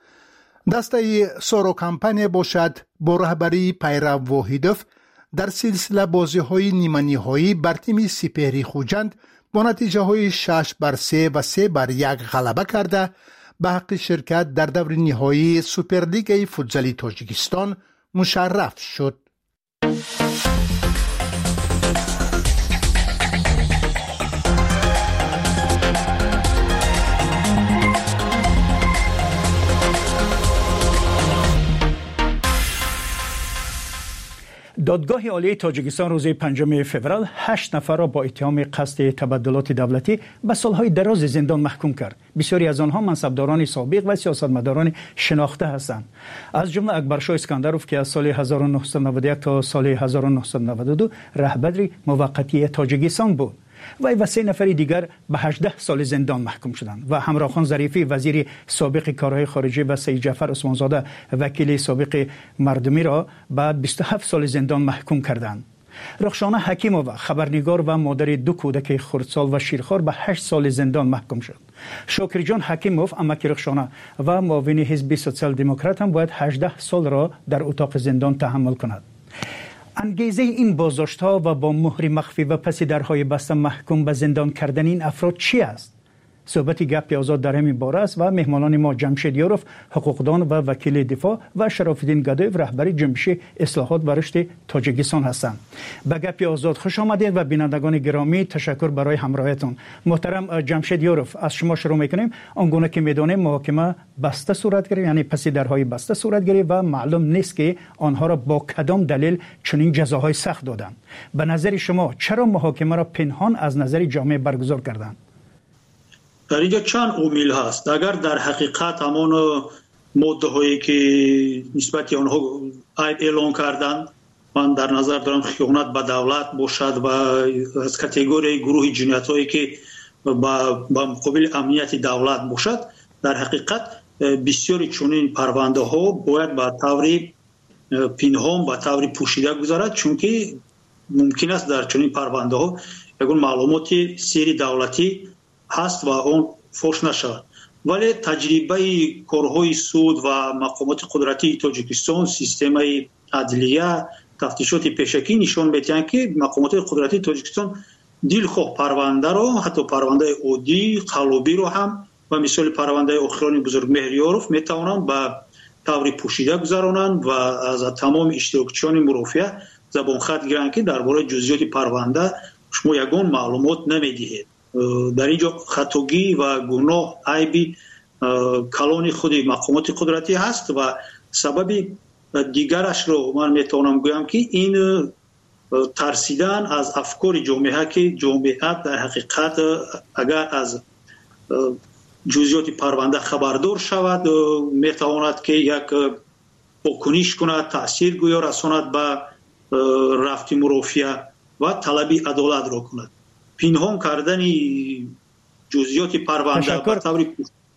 دسته سارو کامپانیا باشد با رهبری پیرو واحدوف در سلسله بازی های نیمه نهایی بر تیم سپهری خوجند با نتیجه های 6-3 و 3-1 غلبه کرده به حق شرکت در دور نهایی سوپرلیگ فوتزال تاجیکستان مشرف شد. دادگاه عالی تاجیکستان روز 5 فوریه 8 نفر را با اتهام قصد تبدلات دولتی به سالهای دراز زندان محکوم کرد. بسیاری از آنها منصبداران سابق و سیاستمداران شناخته هستند. از جمله اکبرشاه اسکندروف که از سال 1991 تا سال 1992 رهبر موقتی تاجیکستان بود. و 3 نفر دیگر به 18 سال زندان محکوم شدند و همراه خان ظریفی وزیر سابق کارهای خارجه و سید جعفر عثمانزاده وکیل سابق مردمی را به 27 سال زندان محکوم کردند. رخشانه حکیمووا خبرنگار و مادر 2 کودک خردسال و شیرخوار به 8 سال زندان محکوم شد. شاکر جان حکیموف امک رخشانه و معاون حزب سوسیال دموکرات هم باید 18 سال را در اتاق زندان تحمل کند. انگیزه این بازداشت‌ها و با مهر مخفی و پس درهای بسته محکوم به زندان کردن این افراد چی است؟ صحبت گپ آزاد در همین باره است و مهمانان ما جمشید یاروف حقوقدان و وکیل دفاع و شراف‌الدین گدایف رهبر جنبش اصلاحات و رشد تاجیکستان هستند. به گپ آزاد خوش آمدید و بینندگان گرامی تشکر برای همراهیتون. محترم جمشید یاروف، از شما شروع می‌کنیم. آنگونه که می‌دانیم محاکمه بسته صورت گرفت، یعنی پس درهای بسته صورت گرفت و معلوم نیست که آنها را با کدام دلیل چنین جزاهای سخت دادند. به نظر شما چرا محاکمه را پنهان از نظر جامعه برگزار کردند؟ در اینجا چند عامل هست. اگر در حقیقت همان ماده هایی که نسبت آنها عیب اعلان کردند، من در نظر دارم خیانت به دولت باشد و از کاتگوری گروه جنایت هایی که با مقابل امنیت دولت باشد، در حقیقت بسیاری چنین پرونده ها باید به طور پنهان به طور پوشیده گذارد، چون که ممکن است در چنین پرونده ها یگان معلومات سری دولتی هست و اون فوش نشود. ولی تجربه کارهای سود و مقامات قدرتی تاجیکستان، سیستم عدلیه، تفتیشات پیشکی نشان می‌دهند که مقامات قدرتی تاجیکستان دلخواه پرونده را، حتی پرونده عادی قلابی رو هم و مثال پرونده اخران بزرگ مهریاروف میتوانند به طور پوشیده گذرانند و از تمام اشتراکچیان مرافعه زبان خط گیرند که درباره جزئیات پرونده شما یگان معلومات نمیدهید. در اینجا خطاگی و گناه عیبی کلان خود مقامات قدرتی هست و سبب دیگرش رو من میتونم گویم که این ترسیدن از افکار جامعه که جامعه در حقیقت اگر از جزئیات پرونده خبردار شود میتواند که یک واکنش کند، تاثیر گویا رساند به رفت مرافعه و طلب عدالت را کند. پنهان کردن جزئیات پرونده به طور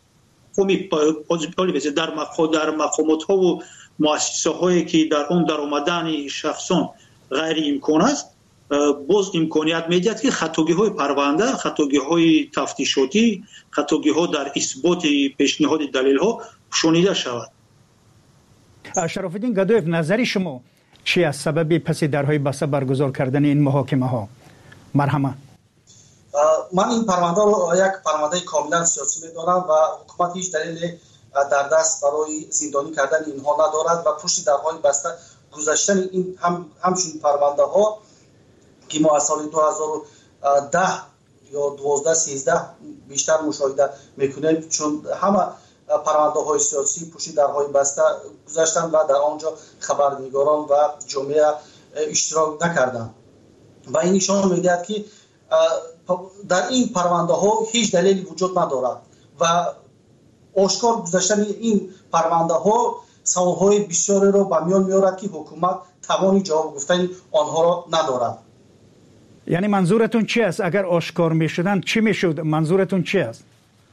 در مقامات ها و مؤسسه هایی که در آن در آمدن شخصان غیر امکان است، باز امکانیت میدهد که خطاگی های پرونده، خطاگی های تفتیشاتی، خطاگی ها در اثبات پیشنهاد دلیل ها شنیده شود. شرف الدین گدایف، نظر شما چی از سبب پس درهای بسته برگزار کردن این محاکمه ها؟ مرحمت. من این پرونده رو یک پرونده کاملا سیاسی میدانم و حکومت هیچ دلیل در دست برای زندانی کردن اینها ندارد و پشت درهای بسته گذاشتن این همچون پرونده ها که ما از سال 2010 یا 12-13 بیشتر مشاهده میکنیم، چون همه پرونده های سیاسی پشت درهای بسته گذاشتن و در آنجا خبرنگاران و جامعه اشتراک نکردند و این نشان میدهد که در این پرونده ها هیچ دلیلی وجود ندارد و آشکار گذاشتن این پرونده ها سوالهای بسیاری را به میان میارد که حکومت توانی جواب گفتن آنها را ندارد. یعنی منظورتون چی است؟ اگر آشکار میشدن چی میشد؟ منظورتون چی است؟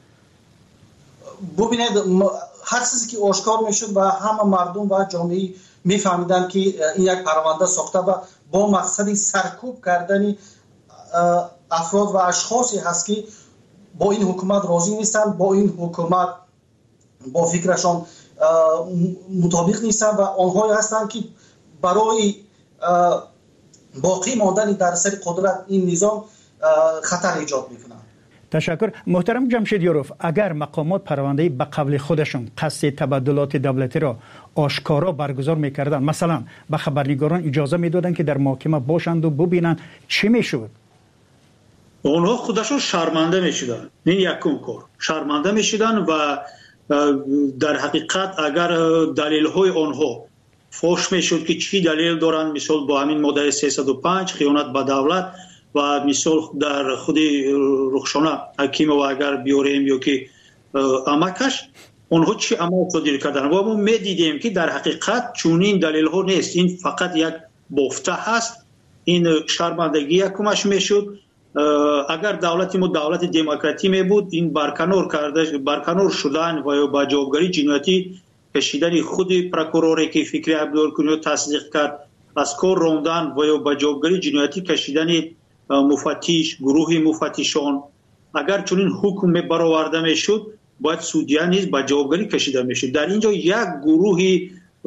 ببینید، هر چیزی که آشکار میشد و همه مردم و جامعه میفهمیدن که این یک پرونده ساخته و با مقصد سرکوب کردن افراد و اشخاصی هست که با این حکومت راضی نیستند، با این حکومت با فکرشان مطابق نیستند و آنهایی هستند که برای باقی ماندن در سر قدرت این نظام خطر ایجاد میکنند. تشکر. محترم جمشیدیاروف، اگر مقامات پرونده به قبل خودشون قصد تبادلات دولتی را آشکارا برگزار میکردن، مثلا به خبرنگاران اجازه میدادن که در محاکمه باشند و ببینند، چی میشد؟ اونها خودشون شرمنده میشدن. این یکم کار شرمنده میشدن و در حقیقت اگر دلیل های آنها فوش میشد که چی دلیل دارن، مثال با همین ماده 305 خیانت به دولت و مثال در خود رخشانه حکیم و اگر بیاریم یا که امکش اونها چی عمل صادر کردن و ما میدیدیم که در حقیقت چونین دلیل ها نیست، این فقط یک بافته هست. این شرمندگی یکمش میشد. اگر دولت ما دولت دموکراتی می بود، این برکنار شدن و یا با جوابگری جنایتی کشیدن خود پروکوروری که فکری عبدالکنی تصدیق کرد، از کار راندن و یا با جوابگری جنایتی کشیدن مفتش، گروه مفتشان، اگر چنین حکم برآورده میشد باید سودیا نیز با جوابگری کشیده میشد. در اینجا یک گروه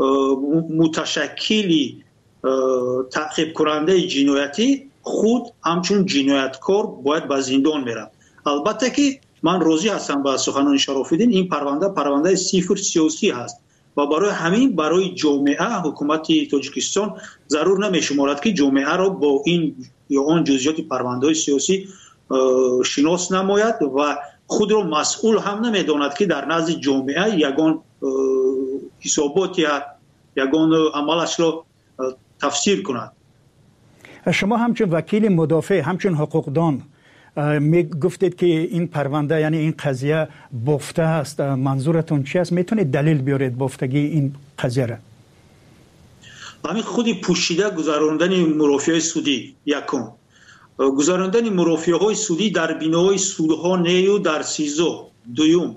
متشکلی تعقیب کننده جنایتی خود همچون جنایتکار باید به زندان میرن. البته که من راضی هستم با سخنان شرف الدین، این پرونده صفر سیاسی هست و برای همین برای جامعه حکومت تاجیکستان ضرور نمیشمارد که جامعه را با این یا آن جزئیات پرونده سیاسی شناس نماید و خود را مسئول هم نمیداند که در نزد جامعه یگان حسابات یا یگان عملش را تفسیر کند. شما همچون وکیل مدافع، همچون حقوقدان می گفتید که این پرونده یعنی این قضیه بافته است، منظورتون چی است؟ میتونید دلیل بیارید بافتگی این قضیه را؟ همین خودی پوشیده گذراندن مرافعه سودی، یکم گذراندن مرافعه های سودی در بینای سودها نیو در سیزو، دوم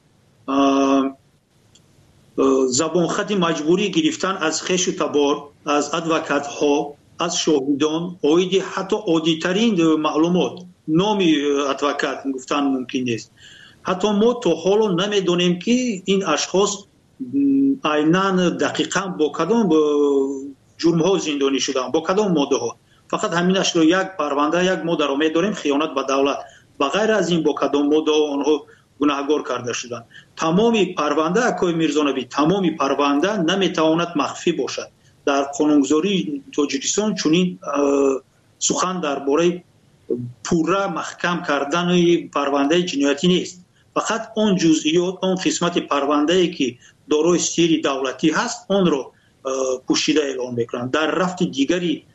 زبان خط مجبوری گرفتن از خش و تبار، از ادوکات ها، از شاهدان، اویدی حتی عادی‌ترین معلومات، نامی ادوکات گفتن ممکن نیست. حتی ما تا حالا نمیدونیم که این اشخاص عیناً دقیقاً با کدام جرم ها زندانی شدن، با کدام ماده ها. فقط همینش رو یک پرونده، یک ماده رو میدونیم خیانت به دولت، و غیر از این با کدام ماده آنها گناهکار کرده شدن. تمامی پرونده اکای میرزانبی، تمامی پرونده نمیتواند مخفی باشد. در قانونگذاری تاجیکستان چنین سخن درباره پوره محکم کردن پرونده جنایتی نیست. فقط اون جزئیات، اون قسمت پرونده که دارای سیر دولتی هست، اون رو پوشیده اعلام میکنند. در رفت دیگری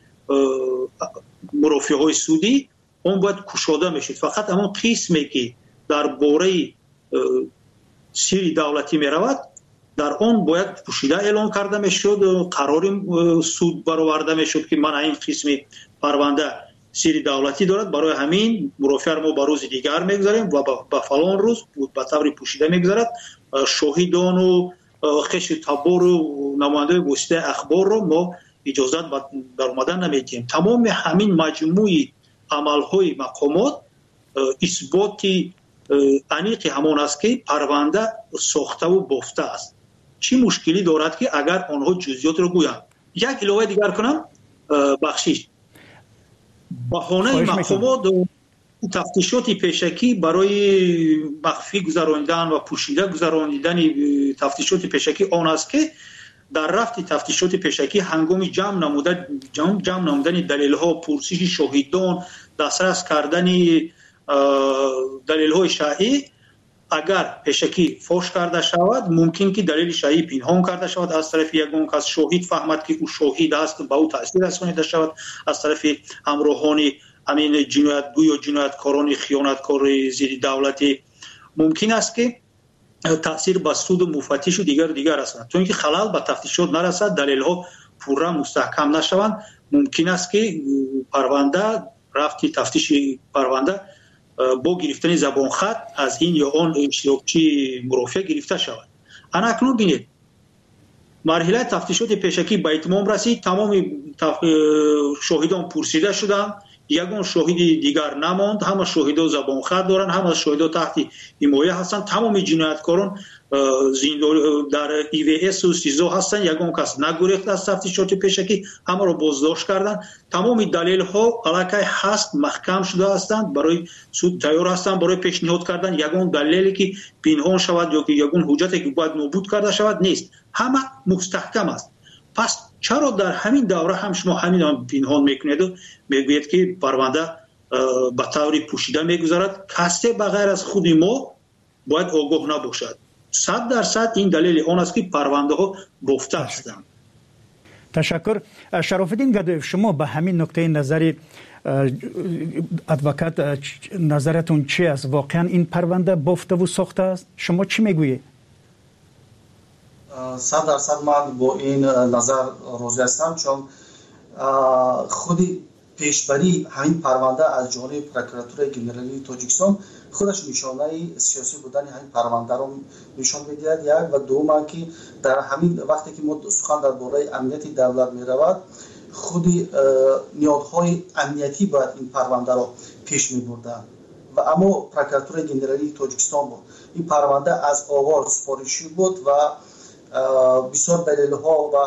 مرافعهای سودی اون باید کشاده میشد. فقط همون قسمی که در باره سیر دولتی میرود در آن باید پوشیده اعلام کرده میشد، قرار سود برآورده میشد که من این قسمی پرونده سیر دولتی دارد، برای همین مرافع ما به روز دیگر میگذاریم و به فلان روز به طور پوشیده میگذارد. شاهدان و خش تبار و نماینده گسته اخبار رو ما اجازت در اومدن نمیدیم. تمام همین مجموعی عملهای مقامات اثبات انیق همان است که پرونده ساخته و بافته است. چی مشکلی دارد که اگر آنها جزئیات رو گویند؟ یک علاوه دیگر کنم، بخشش بهانه مقامات تفتیشات پیشکی برای مخفی گذراندن و پوشیده گذراندن تفتیشات پیشکی آن است که در رفت تفتیشات پیشکی هنگام جمع نمودن دلیل ها، پرسش شاهدان، دسترس کردن دلیل های شایع، اگر پیشکی فاش کرده شود ممکن که دلیل شایع پنهان کرده شود از طرف یگان کس، شاهد فهمد که او شاهد است به او تاثیر رسانیده شود از طرف همراهان همین جنایتگو یا جنایتکاران خیانتکار ضد دولتی، ممکن است که تاثیر به سود و مفتش و دیگر رساند. چون که خلل به تفتیشات نرسد، دلیل ها پورا مستحکم نشوند، ممکن است که پرونده رفتی تفتیش پرونده با گرفتن زبان خط از این یا آن اشتراکچی مرافع گرفته شود. اکنون بینید مرحله تفتیشات پیشکی به اتمام رسید، تمام شاهدان پرسیده شدند، یگان شاهد دیگر نماند، همه شاهدا زبان خط دارند، همه شاهدا تحت حمایه هستند، تمام جنایتکاران در EVS و سیزو هستند، یگان کس نگریخت از تفتیشات پیشکی، همه را بازداشت کردند. تمام دلیل ها علاقه هست محکم شده هستند، برای سود تیار هستند برای پیشنهاد کردن یگان دلیلی که پنهان شود یا که یگان حجتی که باید نابود کرده شود نیست، همه مستحکم است. پس چرا در همین دوره هم شما همین پنهان میکنید و میگویید که پرونده به طور پوشیده میگذارد؟ کسی بغیر از خود ما باید آگاه نباشد. 100% این دلیل آن است که پرونده ها بافته هستند. تشکر. شرافالدین گدایف، شما به همین نقطه نظر ادوکات نظرتون چی است؟ واقعا این پرونده بافته و ساخته است؟ شما چی میگویید؟ 100% من با این نظر راضی هستم، چون خودی پیشبری همین پرونده از جانب پروکراتور گنرالی تاجیکستان خودش نشانه سیاسی بودن همین پرونده رو نشان می‌دهد. یک و دوم که در همین وقتی که ما سخن درباره امنیت دولت می‌رود، خودی نیازهای امنیتی باید این پرونده رو پیش می‌بردن و اما پروکراتور گنرالی تاجیکستان بود. این پرونده از آغاز سپارشی بود و بسیار دلیل‌ها و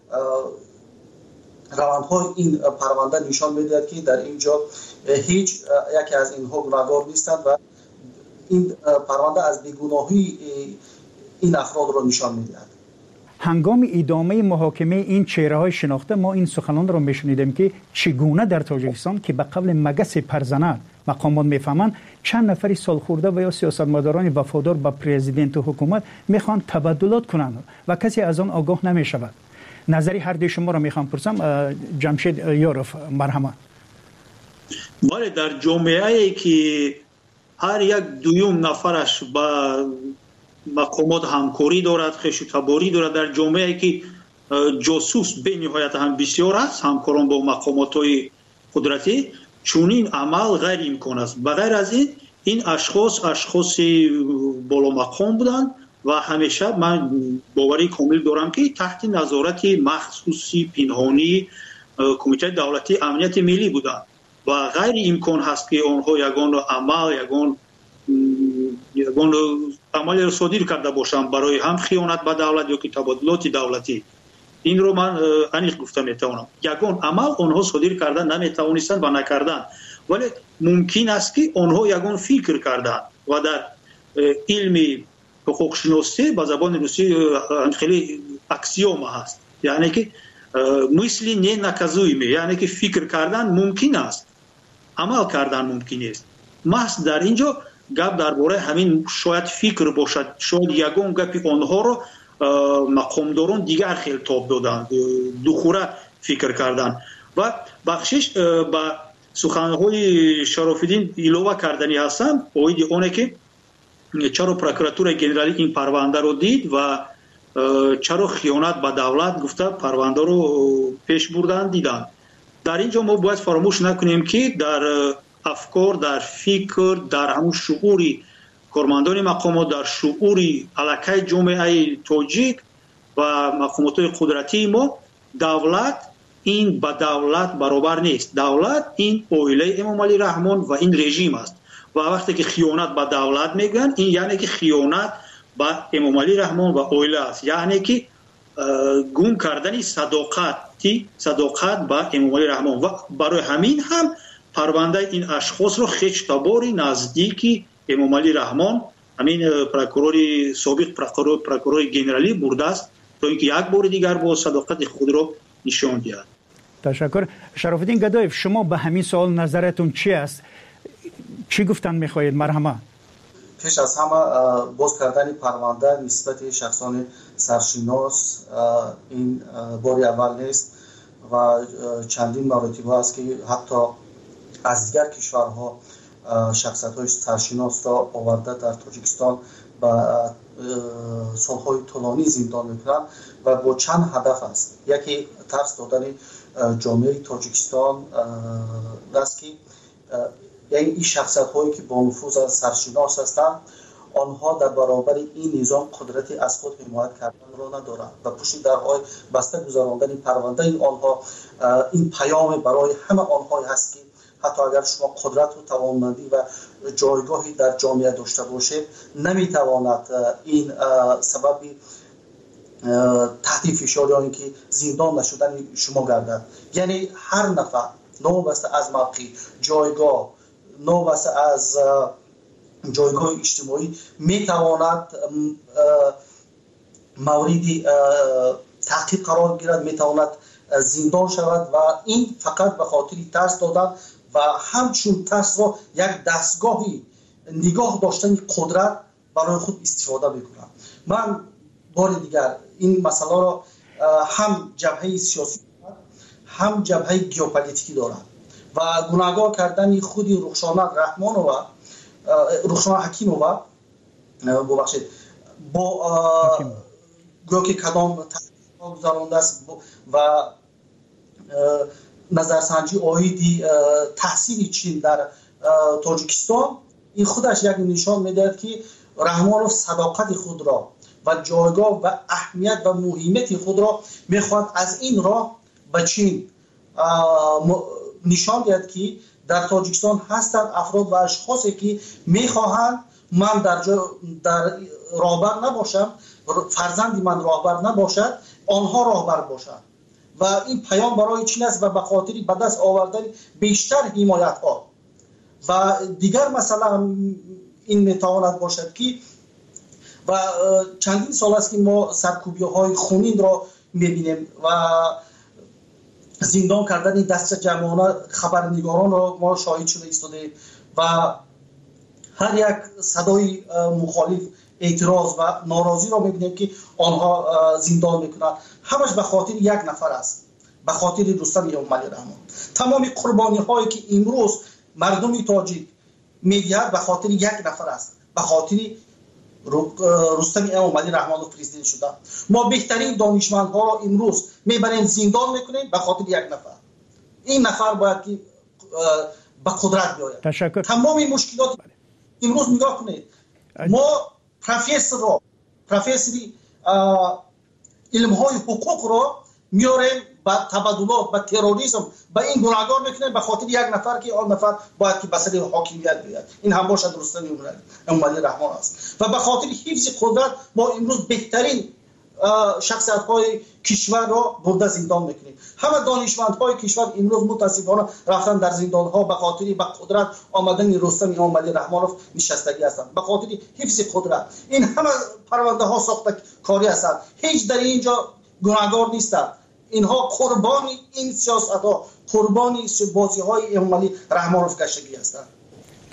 روندهای این پرونده نشان می‌دهد که در اینجا هیچ یکی از اینها گناهکار نیستند و این پرونده از بیگناهی این افراد را نشان می‌دهد. هنگام ادامه محاکمه این چهره‌های شناخته ما این سخنان را می‌شنیدیم که چگونه در تاجیکستان که به قبل مگس پرزنر مقامات میفهمند چند نفری سالخورده و یا سیاستمداران وفادار به پرزیدنت و حکومت میخوان تبادلات کنند و کسی از آن آگاه نمیشود. نظری هر دوی شما را میخوام پرسم. جمشید یاروف، مرحمت. بله، در جامعه‌ای که هر یک دویم نفرش با مقامات همکاری دارد، خوش‌تباری دارد، در جامعه‌ای که جاسوس به نهایت هم بسیار است، همکاران با مقامات‌های قدرتی، چونین عمل غیر امکان است. بغیر از این اشخاص بالا مقام بودند و همیشه من باوری کامل دارم که تحت نظارت مخصوصی پنهانی کمیته دولتی امنیت ملی بودند و غیر امکان هست که آنها یگان عمل را صادر کرده باشند برای هم خیانت به دولت یا که تبادلات دولتی. این رو من انیق گفته میتوانم. یگان عمل آنها صادر کردن نمیتوانستند و نکردند، ولی ممکن است که آنها یگان فکر کردند و در علم حقوق شناسی به زبان روسی خیلی اکسیوم هست، یعنی که مثل نه نکازویمه، یعنی که فکر کردن ممکن است، عمل کردن ممکن است. محض در اینجا گپ درباره همین شاید فکر باشد، شاید یگان گپ آنها رو مقامداران دیگر خیلی تاب دادن، دخوره فکر کردن و بخشش با سخنهای شرافالدین ایلوه کردنی هستن اوید اونه که چرا پروکراتور گنرالی این پرونده رو دید و چرا خیانت به دولت گفته پرونده رو پیش بردن دیدن. در اینجا ما باید فراموش نکنیم که در افکار، در فکر، در همون شعوری کارمندان مقامات، در شعوری علاقه جامعه تاجیک و مقامات قدرتی ما، دولت این با دولت برابر نیست. دولت این عائله امام علی رحمان و این رژیم است و وقتی که خیانت به دولت میگن این یعنی که خیانت به امام علی رحمان و عائله است، یعنی که گم کردن صداقت با امام علی رحمان و برای همین هم پرونده این اشخاص رو خیلی تباری نزدیکی امام علی رحمان همین پروکورور سابق پروکورور گنرالی برده است تا اینکه یک بار دیگر با صداقت خود رو نشان دهد. تشکر. شرافالدین گدایف، شما به همین سوال نظرتون چی است؟ چی گفتن میخواهید؟ مرحمه. پیش از همه باز کردن پرونده نسبت شخصان سرشناس این باری اول نیست و چندین مراتبه است که حتی از دیگر کشورها شخصیت‌های سرشناس را آورده در تاجیکستان و سالهای طولانی زندان میکنند و با چند هدف است. یکی ترس دادن جامعه تاجیکستان است که یعنی این شخصیت‌هایی که با نفوذ سرشناس هستند آنها در برابر این نظام قدرتی از خود حمایت کردن را ندارند و پشت درهای بسته گذراندن پرونده آنها این پیام برای همه آنها هست که حتی اگر شما قدرت و توانمندی و جایگاهی در جامعه داشته باشید نمیتواند این سبب تحت فشار یا اینکه زندان نشدن شما گردد. یعنی هر نفر نوبسته از موقع جایگاه، نوبسته از جایگاه اجتماعی میتواند مورد تعقیب قرار گیرد، میتواند زندان شود و این فقط به خاطر ترس دادن و همچون ترس را یک دستگاهی نگاه داشتن قدرت برای خود استفاده میکنم. من بار دیگر این مسئله را هم جبهه سیاسی هم جبهه گیوپولیتیکی دارم و گناهگار کردن خود رخشانه رحمان و رخشانه حکیمووا ببخشید با گویا که کدام تحقیق گذرانده است و نظرسنجی آیدی تحصیل چین در تاجیکستان این خودش یک نشان میدهد که رحمانوف صداقت خود را و جایگاه و اهمیت و مهمیت خود را میخواد از این راه به چین نشان دهد که در تاجیکستان هستند افراد و اشخاصی که میخواهند من در راهبر نباشم، فرزندی من راهبر نباشد، آنها راهبر باشند و این پیام برای چین است و به خاطر به دست آوردن بیشتر حمایت ها و دیگر مثلا این میتواند باشد که و چندین سال است که ما سرکوبی های خونین را میبینیم و زندان کردن دست جمعانه خبرنگاران را ما شاهد شده ایستاده و هر یک صدای مخالف اعتراض و ناراضی را میبینیم که آنها زندان میکنند. همش به خاطر یک نفر است، به خاطر رستم امام علی رحمان. تمام قربانی هایی که امروز مردم تاجیک میدهد به خاطر یک نفر است، به خاطر رستم امام علی رحمان رو فریزده شده. ما بهترین دانشمندها را امروز میبریم زندان میکنیم به خاطر یک نفر. این نفر باید که به قدرت بیاید. تشکر. تمام این مشکلات امروز نگاه کنید. ما پروفسوری علم های حقوق را میاریم با تبادلات، با تروریسم، با این گناهگار میکنیم به خاطر یک نفر که آن نفر باید که بسر حاکمیت بیاد. این هم باشد رستم امام علی رحمان است و به خاطر حفظ قدرت ما امروز بهترین شخصیت های کشور را برده زندان میکنیم. همه دانشمند های کشور امروز متاسفانه رفتن در زندان ها به خاطر به قدرت آمدن رستم امام علی رحمانوف نشستگی هستند، به خاطر حفظ قدرت. این همه پرونده ها ساخته کاری هستند، هیچ در اینجا گناهگار نیستند. اینها قربانی این سیاست ها، قربانی بازی های امام علی رحمانوف گشتگی هستند.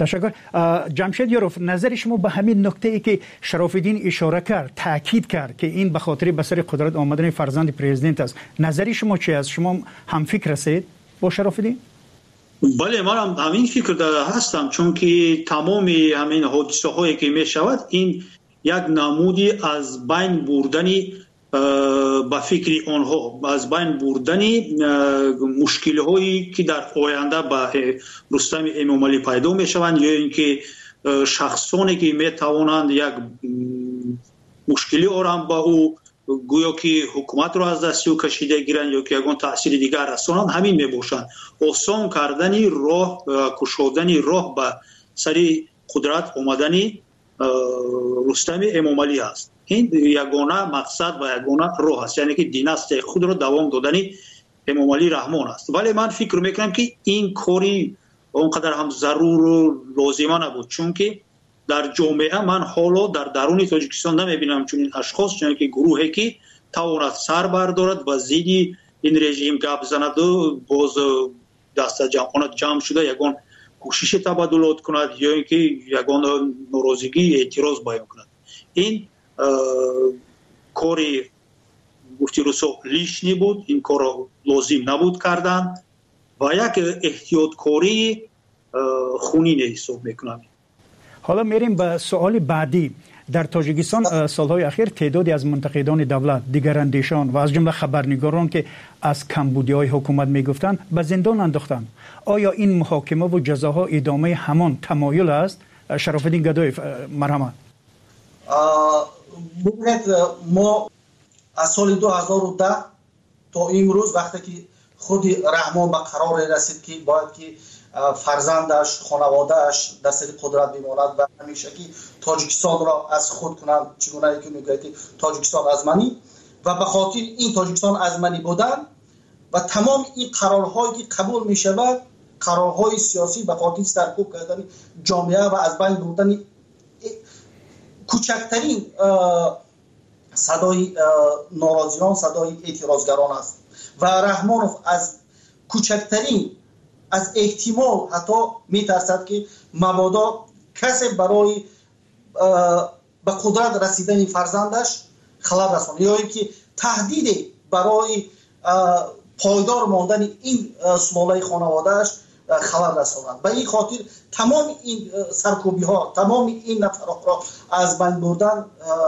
تشکر. جمشید یاروف، نظر شما به همین نکته ای که شرف الدین اشاره کرد، تاکید کرد که این به خاطر به سر قدرت آمدن فرزند پرزیدنت است، نظر شما چی است؟ شما هم فکر هستید با شرف الدین؟ بله، من هم همین فکر هستم، چون که تمام همین حادثه هایی که می شود این یک نمودی از بین بردنی با فکر آنها، از بین بردنی مشکل هایی که در آینده با رستم امامعلی پیدا می شوند، یا اینکه شخصانی که می توانند یک مشکلی آرام با او گویا که حکومت را از دست او کشیده گیرند یا که یگان تأثیر دیگر رسانند، همین می باشند. آسان کردنی راه، کشودنی راه به سری قدرت آمدنی رستم امامعلی است. این یگانه مقصد و یگانه راه است، یعنی که دیناستی خود را دوام دادنی امامعلی رحمان است. ولی من فکر میکنم که این کاری اونقدر هم ضرور و لازمه نبود، چون که در جامعه من حالا در درون تاجیکستان نمیبینم چون این اشخاص، چون که گروهی که تواند سر بردارد و زیدی این رژیم گپ زند و باز دست جمع شده یگان کوشش تبادلات کند یا اینکه یگان ناراضگی اعتراض بیان کند. این کاری گفتی روسو لیشنی بود، این کار لازم نبود کردن و یک احتیاط کاری خونین حساب میکنم. حالا میریم به سوال بعدی. در تاجیکستان سالهای اخیر تعدادی از منتقدان دولت، دیگراندیشان و از جمله خبرنگاران که از کمبودی‌های حکومت میگفتند به زندان انداختند. آیا این محاکمه و جزاها ادامه همان تمایل است؟ شرف الدین گدایف، مرحمت. ما از سال 2010 تا امروز وقتی که خود رحمان به قرار رسید که باید که فرزندش، خانوادهش در سر قدرت بماند و همیشه که تاجیکستان را از خود کنند، چگونه که میگوید که تاجیکستان از منی، و به خاطر این تاجیکستان از منی بودن و تمام این قرارهایی که قبول می شود، قرارهای سیاسی به خاطر سرکوب کردن جامعه و از بین بردن کوچکترین صدای ناراضیان، صدای اعتراضگران است و رحمانوف از کوچکترین از احتمال حتی میترسد که مبادا کسی برای به قدرت رسیدن فرزندش خلل رساند یا اینکه تهدید برای پایدار ماندن این سلاله خانوادهش خلل رساند. به این خاطر تمام این سرکوبی ها، تمام این نفرات را از بین بردن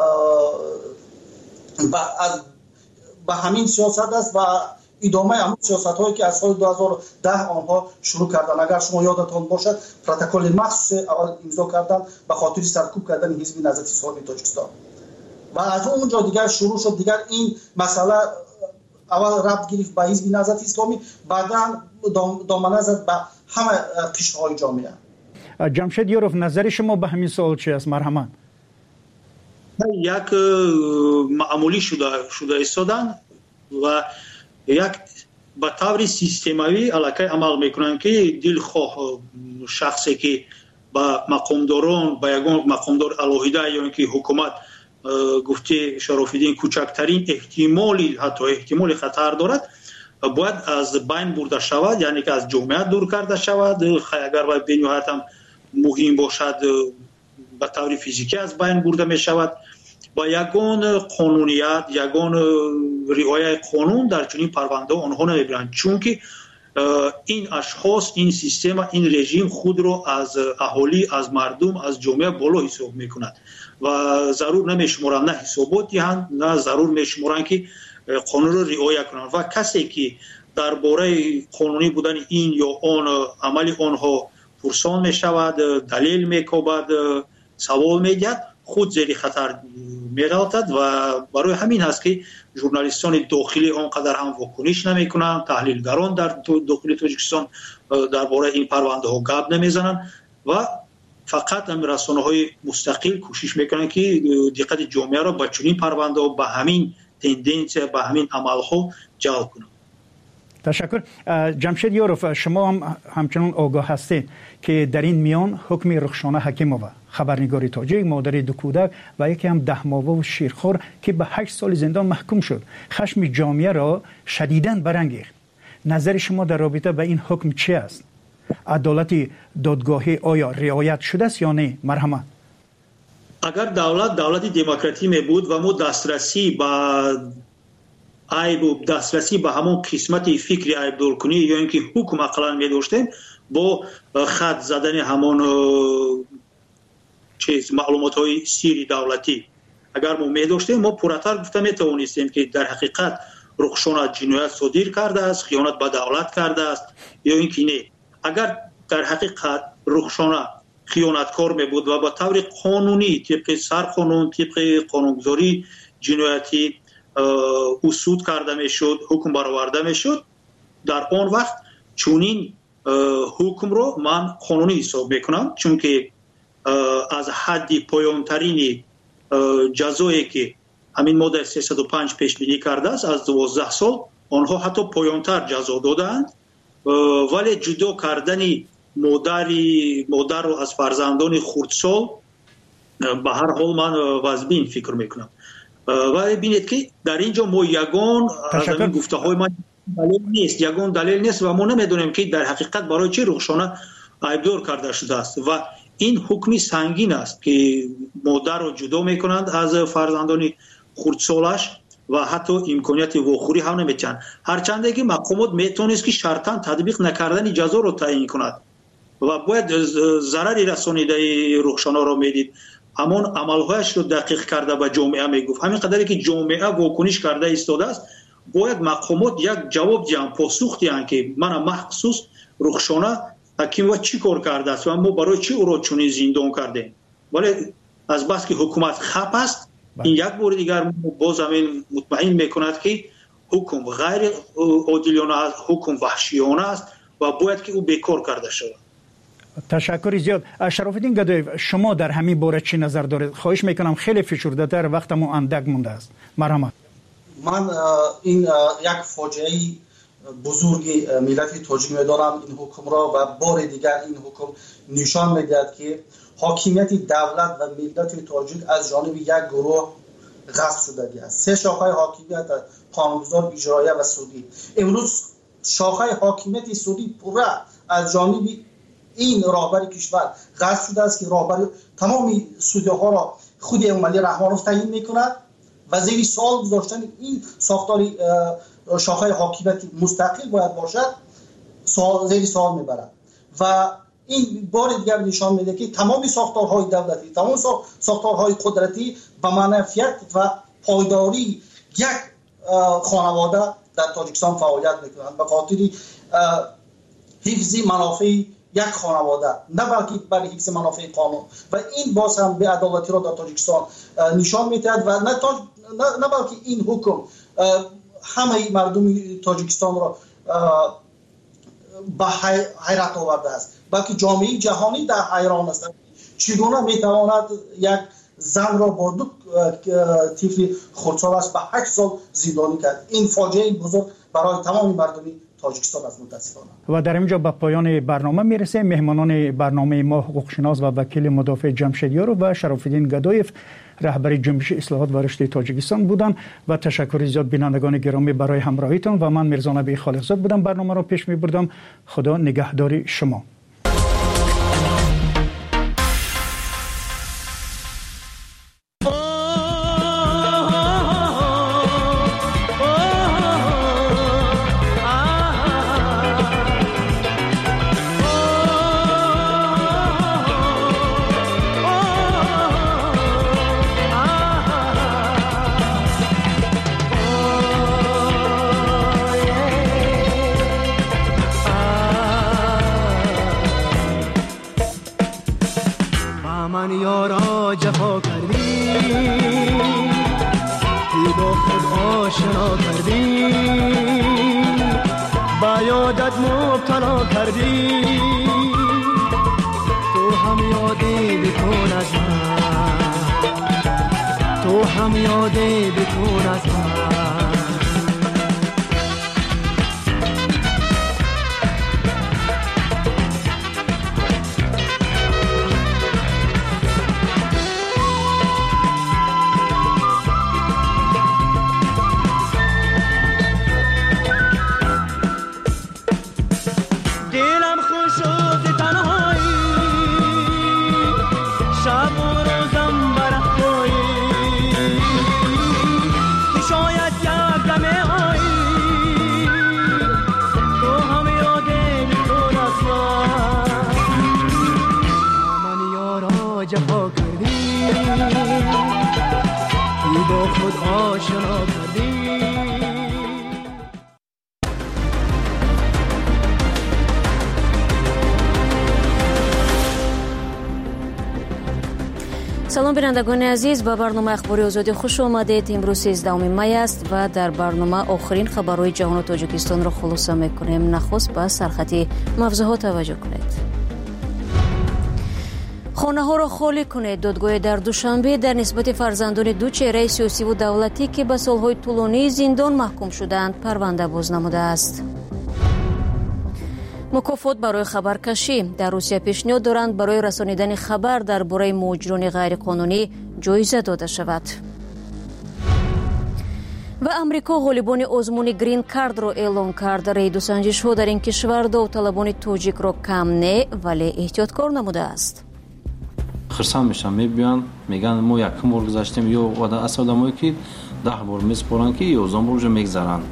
به همین سیاست است و ادامه همون سیاست هایی که از سال 2010 آنها شروع کردن. اگر شما یادتان باشد پروتکل مخصوص اول امضا کردن به خاطر سرکوب کردن حزب نهضت اسلامی تاجیکستان و از اونجا دیگر شروع شد. دیگر این مسئله اول ربط گرفت به حزب نهضت اسلامی، بعدا دامنه زد به همه قشرهای جامعه. جمشید یاروف، نظر شما به همین سوال چی است؟ مرحمت. یک معمولی شده ایستادن و یک به طور سیستماوی علاقه عمل میکنن که دلخواه شخصی که با مقامداران، با یگان مقامدار علاهیده یا اینکه حکومت گفته شرف الدین کوچکترین احتمالی، حتی احتمال خطر دارد، باید از بین برده شود، یعنی که از جامعه دور کرده شود. اگر باید بنیهایت هم مهم باشد به طور فیزیکی از بین برده می شود. با یگان قانونیت، یگان رعایت قانون در چنین پرونده آنها نمیبرند، چون که این اشخاص، این سیستم، این رژیم خود را از اهالی، از مردم، از جامعه بالا حساب میکند و ضرور نمیشمارند نه حسابات دهند، نه ضرور میشمارند که قانون را رعایت کنند و کسی که درباره قانونی بودن این یا آن عمل آنها پرسان میشود، دلیل میکوبد، سوال میگد، خود زیر خطر می‌افتد و برای همین هست که ژورنالیستان داخلی آنقدر هم واکنش نمی‌کنند، تحلیلگران در داخل تاجیکستان درباره این پرونده ها گپ نمیزنند و فقط هم رسانه‌های مستقل کوشش میکنند که دقت جامعه را به چنین پرونده ها، به همین تندنس، به همین عمل‌ها جلب کنند. تشکر. جمشید یاروف، شما هم همچنان آگاه هستید که در این میان حکم رخشانه حکیمووا، خبرنگار تاجیک، مادر دو کودک و یکی هم 10 ماهه و شیرخوار که به 8 سال زندان محکوم شد، خشم جامعه را شدیداً برانگیخت. نظر شما در رابطه با این حکم چی است؟ عدالت دادگاهی آیا رعایت شده است یا نه؟ مرحمت. اگر دولت دموکراتی می بود و ما دسترسی به عیب و دسترسی به همون قسمت فکری عیب دور کنی یا اینکه حکم اقلا می داشتیم با خط زدن همون معلومات های سیری دولتی اگر ما می داشتیم ما پورتر گفته می توانستیم که در حقیقت رخشان جنایت صادر کرده است، خیانت به دولت کرده است یا اینکه نه. اگر در حقیقت رخشان خیانتکار می بود و با طور قانونی طبق سرقانون طبق قانونگذاری جنایتی اصول کرده می شد، حکم برآورده می شد، در آن وقت چونین حکم رو من قانونی حساب میکنم، چون که از حد پایانترین جزایی که همین ماده 305 پیش بینی کرده است از 12 سال آنها حتی پایانتر جزا دادند، ولی جدا کردن مادر رو از فرزندان خردسال به هر حال من واجبین فکر میکنم. ولی ببینید که در اینجا ما یگان از این گفته های من دلیل نیست و ما نمیدونیم که در حقیقت برای چه رخشانه عیبدار کرده شده است و این حکمی سنگین است که مادر رو جدا میکنند از فرزندان خردسالش و حتی امکانیت واخوری هم نمیتن، هرچند که مقامات میتونست که شرطاً تطبیق نکردن جزا رو تعیین کند و باید ضرری رسانیده رخشانه رو میدید، همون عملهایش رو دقیق کرده به جامعه میگفت. همین قدری که جامعه واکنش کرده ایستاده است باید مقامات یک جواب دیان، پاسخ دیان که من مخصوص رخشانه حکیم و چی کار کرده است و ما برای چی او را چنین زندان کردیم. ولی از بس که حکومت خپ است این یک بار دیگر باز همین مطمئن میکند که حکم غیر عادلانه است، حکم وحشیانه است و باید که او بیکار کرده شود. تشکر زیاد. شراف‌الدین گدایف، شما در همین باره چی نظر دارید؟ خواهش میکنم خیلی فشرده تر، وقتمون اندک مونده است. مرحمت. من این یک فاجعه بزرگی ملت تاجیک می‌دارم این حکم را و بار دیگر این حکم نشان می‌دهد که حاکمیت دولت و ملت تاجیک از جانب یک گروه غصب شده است. سه شاخه حاکمیت قانونگذار، اجرایی و سودی. امروز شاخه حاکمیت سودی پورا از جانب این راهبر کشور غصب شده است که راهبر تمام سودی‌ها را خود امالی رحمانوف تعیین می‌کند و زیر سوال گذاشتن این ساختار شاخه حاکمیت مستقل باید باشد زیر سوال میبرد و این بار دیگر نشان میده که تمام ساختارهای دولتی، تمام ساختارهای قدرتی به منفعت و پایداری یک خانواده در تاجیکستان فعالیت میکنند به خاطر حفظ منافع یک خانواده، نه بلکه برای حفظ منافع قانون و این باز هم به عدالتی را در تاجیکستان نشان میدهد و نه بلکه این حکم همه مردم تاجیکستان را به حیرت آورده است، بلکه جامعه جهانی در حیران است چگونه میتواند یک زن را با دو طفل خردسالش به 8 سال زندانی کرد. این فاجعه بزرگ برای تمام مردم تاجیکستان است متاسفانه. و در اینجا به پایان برنامه میرسه. مهمانان برنامه ما حقوقشناس و وکیل مدافع جمشیدیار و شراف‌الدین گدایف رهبر جنبش اصلاحات و رشد تاجیکستان بودند و تشکر زیاد بینندگان گرامی برای همراهیتان و من میرزا نبی خالقزاد بودم برنامه را پیش میبردم. خدا نگهدار شما. دلم خوش خود آشنا کردیم. салом бинандагони азиз, ба барномаи ахбори озодӣ хуш омадед. имрӯз 13 май аст ва дар барнома охирин хабарҳои ҷаҳону тоҷикистонро хулоса мекунем. нахуст ба сархати мавзӯъҳо таваҷҷӯҳ кунед. хонаҳоро холӣ кунед. додгоҳе дар душанбе дар нисбати фарзандони ду чеҳраи сиёсиву давлатӣ ки ба солҳои тӯлонии зиндон маҳкум шуданд парванда боз намудааст. мукофот барои хабаркашӣ. дар русия пешниҳод доранд барои расонидани хабар дар бораи муҳоҷирони ғайриқонунӣ ҷоиза дода шавад. ва амрико ғолибони озмуни грин кардро эълон кард. рейдусанҷишҳо дар ин кишвар довталабони тоҷикро кам не, вале эҳтиёткор намудааст. хирсан мешан, мебиёнд, меган мо якум бор гузаштем, ё аст одамое ки 10 бор месупоранд ки 11 бор уже мегзаранд.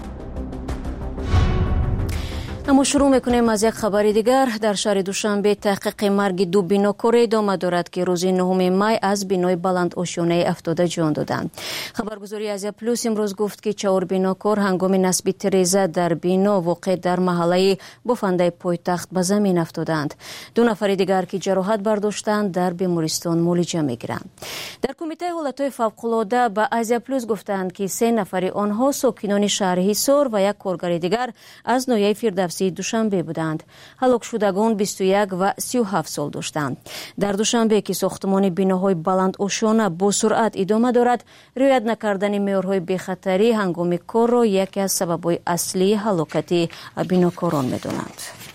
اما شروع میکنیم از یک خبر دیگر. در شهر دوشنبه تحقیق مرگ دو بیناکار ادامه دارد که روز 9 مای از بینای بلند آشیانه افتاده جان دادند. خبرگزاری آزیا پلوس امروز گفت که 4 بیناکار هنگام نصب تریزه در بینا واقع در محله بافنده پایتخت به زمین افتادند. 2 نفر دیگر که جراحت برداشتند در بیمارستان معالجه میگیرند. در کمیته حالتهای فوق‌العاده به آزیا پلوس گفتند که 3 نفر آنها ساکنان شهر حصار و یک کارگر دیگر از ناحیه فردوسی دوشنبه بودند. هلاک شدگان 21 و 37 سال داشتند. در دوشنبه که ساختمان بیناهای بلند آشیانه با سرعت ادامه دارد، رعایت نکردن معیارهای بی‌خطری هنگام کار را یکی از سبب‌های اصلی هلاکت بیناکاران می‌دانند.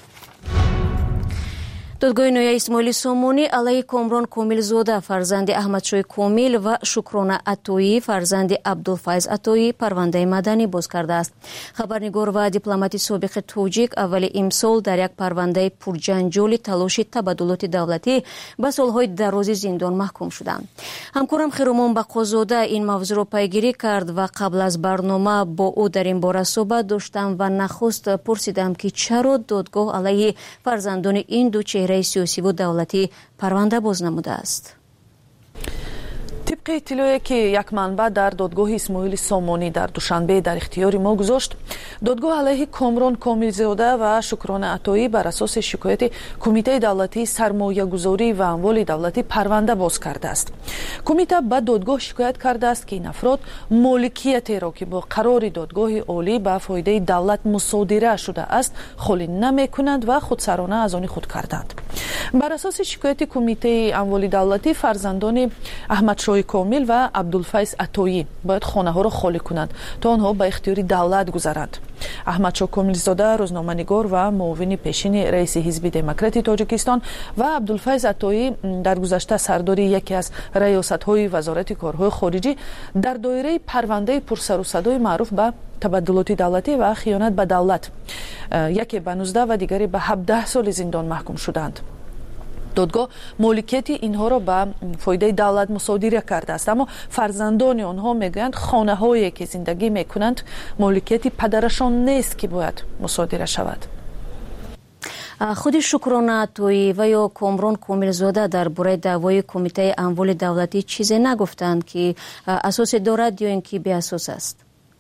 دادگاه نویای اسماعیل سامونی علیه کامران کومیلزاده فرزند احمدشاه کومیل و شکرانه عطایی فرزند عبدالفیض عطایی پرونده مدنی باز کرده است. خبرنگار و دیپلمات سابق توجیک اول امسال در یک پرونده پرجنجال تلاش تبادلات دولتی به سالهای دراز زندان محکوم شدند. همکارم خیرومان بقازاده این موضوع را پیگیری کرد و قبل از برنامه با او در این باره صحبت داشتم و نخست پرسیدم که چرا دادگاه علیه فرزندان این دو چهره سیاسی و دولتی پرونده باز نموده است. طبق اطلاعی که یک منبع در دادگاه اسماعیل سامونی در دوشنبه در اختیار ما گذاشت، دادگاه علیه کامران کومیلزاده و شکرانه عطایی بر اساس شکایت کمیته دولتی سرمایه‌گذاری و اموال دولتی پرونده باز کرده است. کمیته به دادگاه شکایت کرده است که این افراد مالکیتی را که با قرار دادگاه عالی به فایده دولت مصادره شده است خالی نمی‌کنند و خودسرانه از آن خود کردند. بر اساس شکایت کمیته اموال دولتی فرزندان احمدشاه کومیل و عبدالفیض عطایی باید خانه ها را خالی کنند تا آنها به اختیار دولت گذرند. احمدشاه کومیلزاده روزنامه‌نگار و معاون پیشین رئیس حزب دموکراتی تاجیکستان و عبدالفیض عطایی در گذشته سرداری یکی از ریاست‌های وزارت کارهای خارجی در دایره پرونده پرسر و صدای معروف به تبادلات دولتی و خیانت به دولت، یکی به 19 و دیگری به 17 سال زندان محکوم شدند. دادگاه مالکیت اینها را به فایده دولت مصادره کرده است، اما فرزندان آنها میگویند خانه هایی که زندگی میکنند مالکیت پدرشان نیست که باید مصادره شود. خود شکرانه عطایی و یا کامران کومیلزاده در باره دعوای کمیته اموال دولتی چیزی نگفتند که اساس دارد یا اینکه بی اساس است؟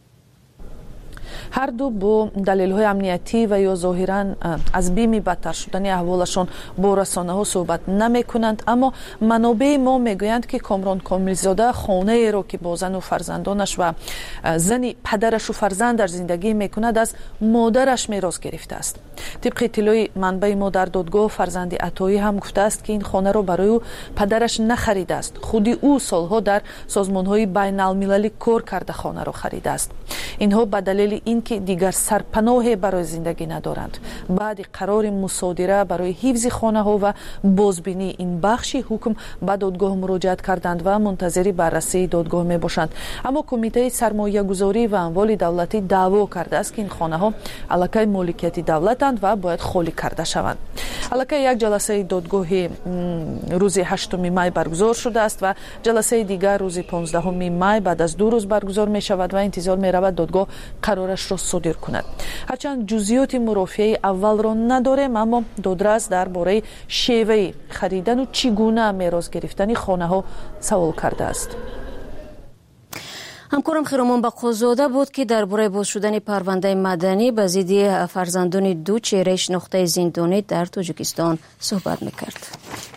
هر دو با دلیل‌های امنیتی و یا ظاهراً از بیم بدتر شدن احوالشان با رسانه‌ها صحبت نمی‌کنند، اما منابع ما میگویند که کامران کومیلزاده خانه را که با زن و فرزندانش و زن پدرش و فرزندش زندگی می‌کند از مادرش میراث گرفته است. طبق اطلاع منبع ما در دادگاه فرزند عطایی هم گفته است که این خانه را برای او پدرش نخریده است. خودی او سالها در سازمان‌های بین‌المللی کار کرده خانه را خریده است. اینها به دلیل اینکه دیگر سرپناهی برای زندگی ندارند بعد قرار مصادره برای حفظ خانه ها و بازبینی این بخشی حکم به دادگاه مراجعت کردند و منتظر بررسی دادگاه می باشند. اما کمیته سرمایه گذاری و اموال دولتی دعوا کرده است که این خانه ها علاقه مالکیت دولتند و باید خالی کرده شوند. علاقه یک جلسه دادگاه روز 8 مای برگزار شده است و جلسه دیگر روز 15 مای بعد از 2 روز برگزار می شود و انتظار می رود دادگاه قرارش را صادر کند. هرچند جزئیات مرافعه اول را نداریم، اما دادرس درباره شیوه خریدن و چگونه میراث گرفتن خانه ها سوال کرده است. همکارم خیرامان بقازاده بود که درباره باز شدن پرونده مدنی به ضد فرزندان دو چهره شناخته زندانی در تاجیکستان صحبت میکرد.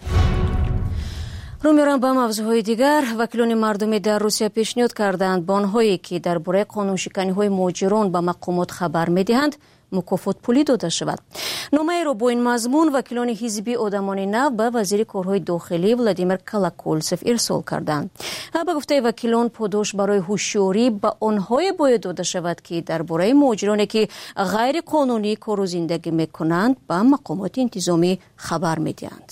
رو میرم به موضوعهای دیگر. وکیلان مردمی در روسیه پیشنهاد کردند با آنهایی که درباره قانونشکنی های مهاجران به مقامات خبر میدهند مکافات پولی داده شود. نامه را با این مضمون وکیلان حزبی آدمان نو به وزیر کارهای داخلی ولادیمیر کالاکولسف ارسال کردند. به گفته وکیلان پاداش برای هوشیاری به آنهای باید داده شود که درباره مهاجرانی که غیر قانونی کار و زندگی میکنند به مقامات انتظامی خبر میدهند.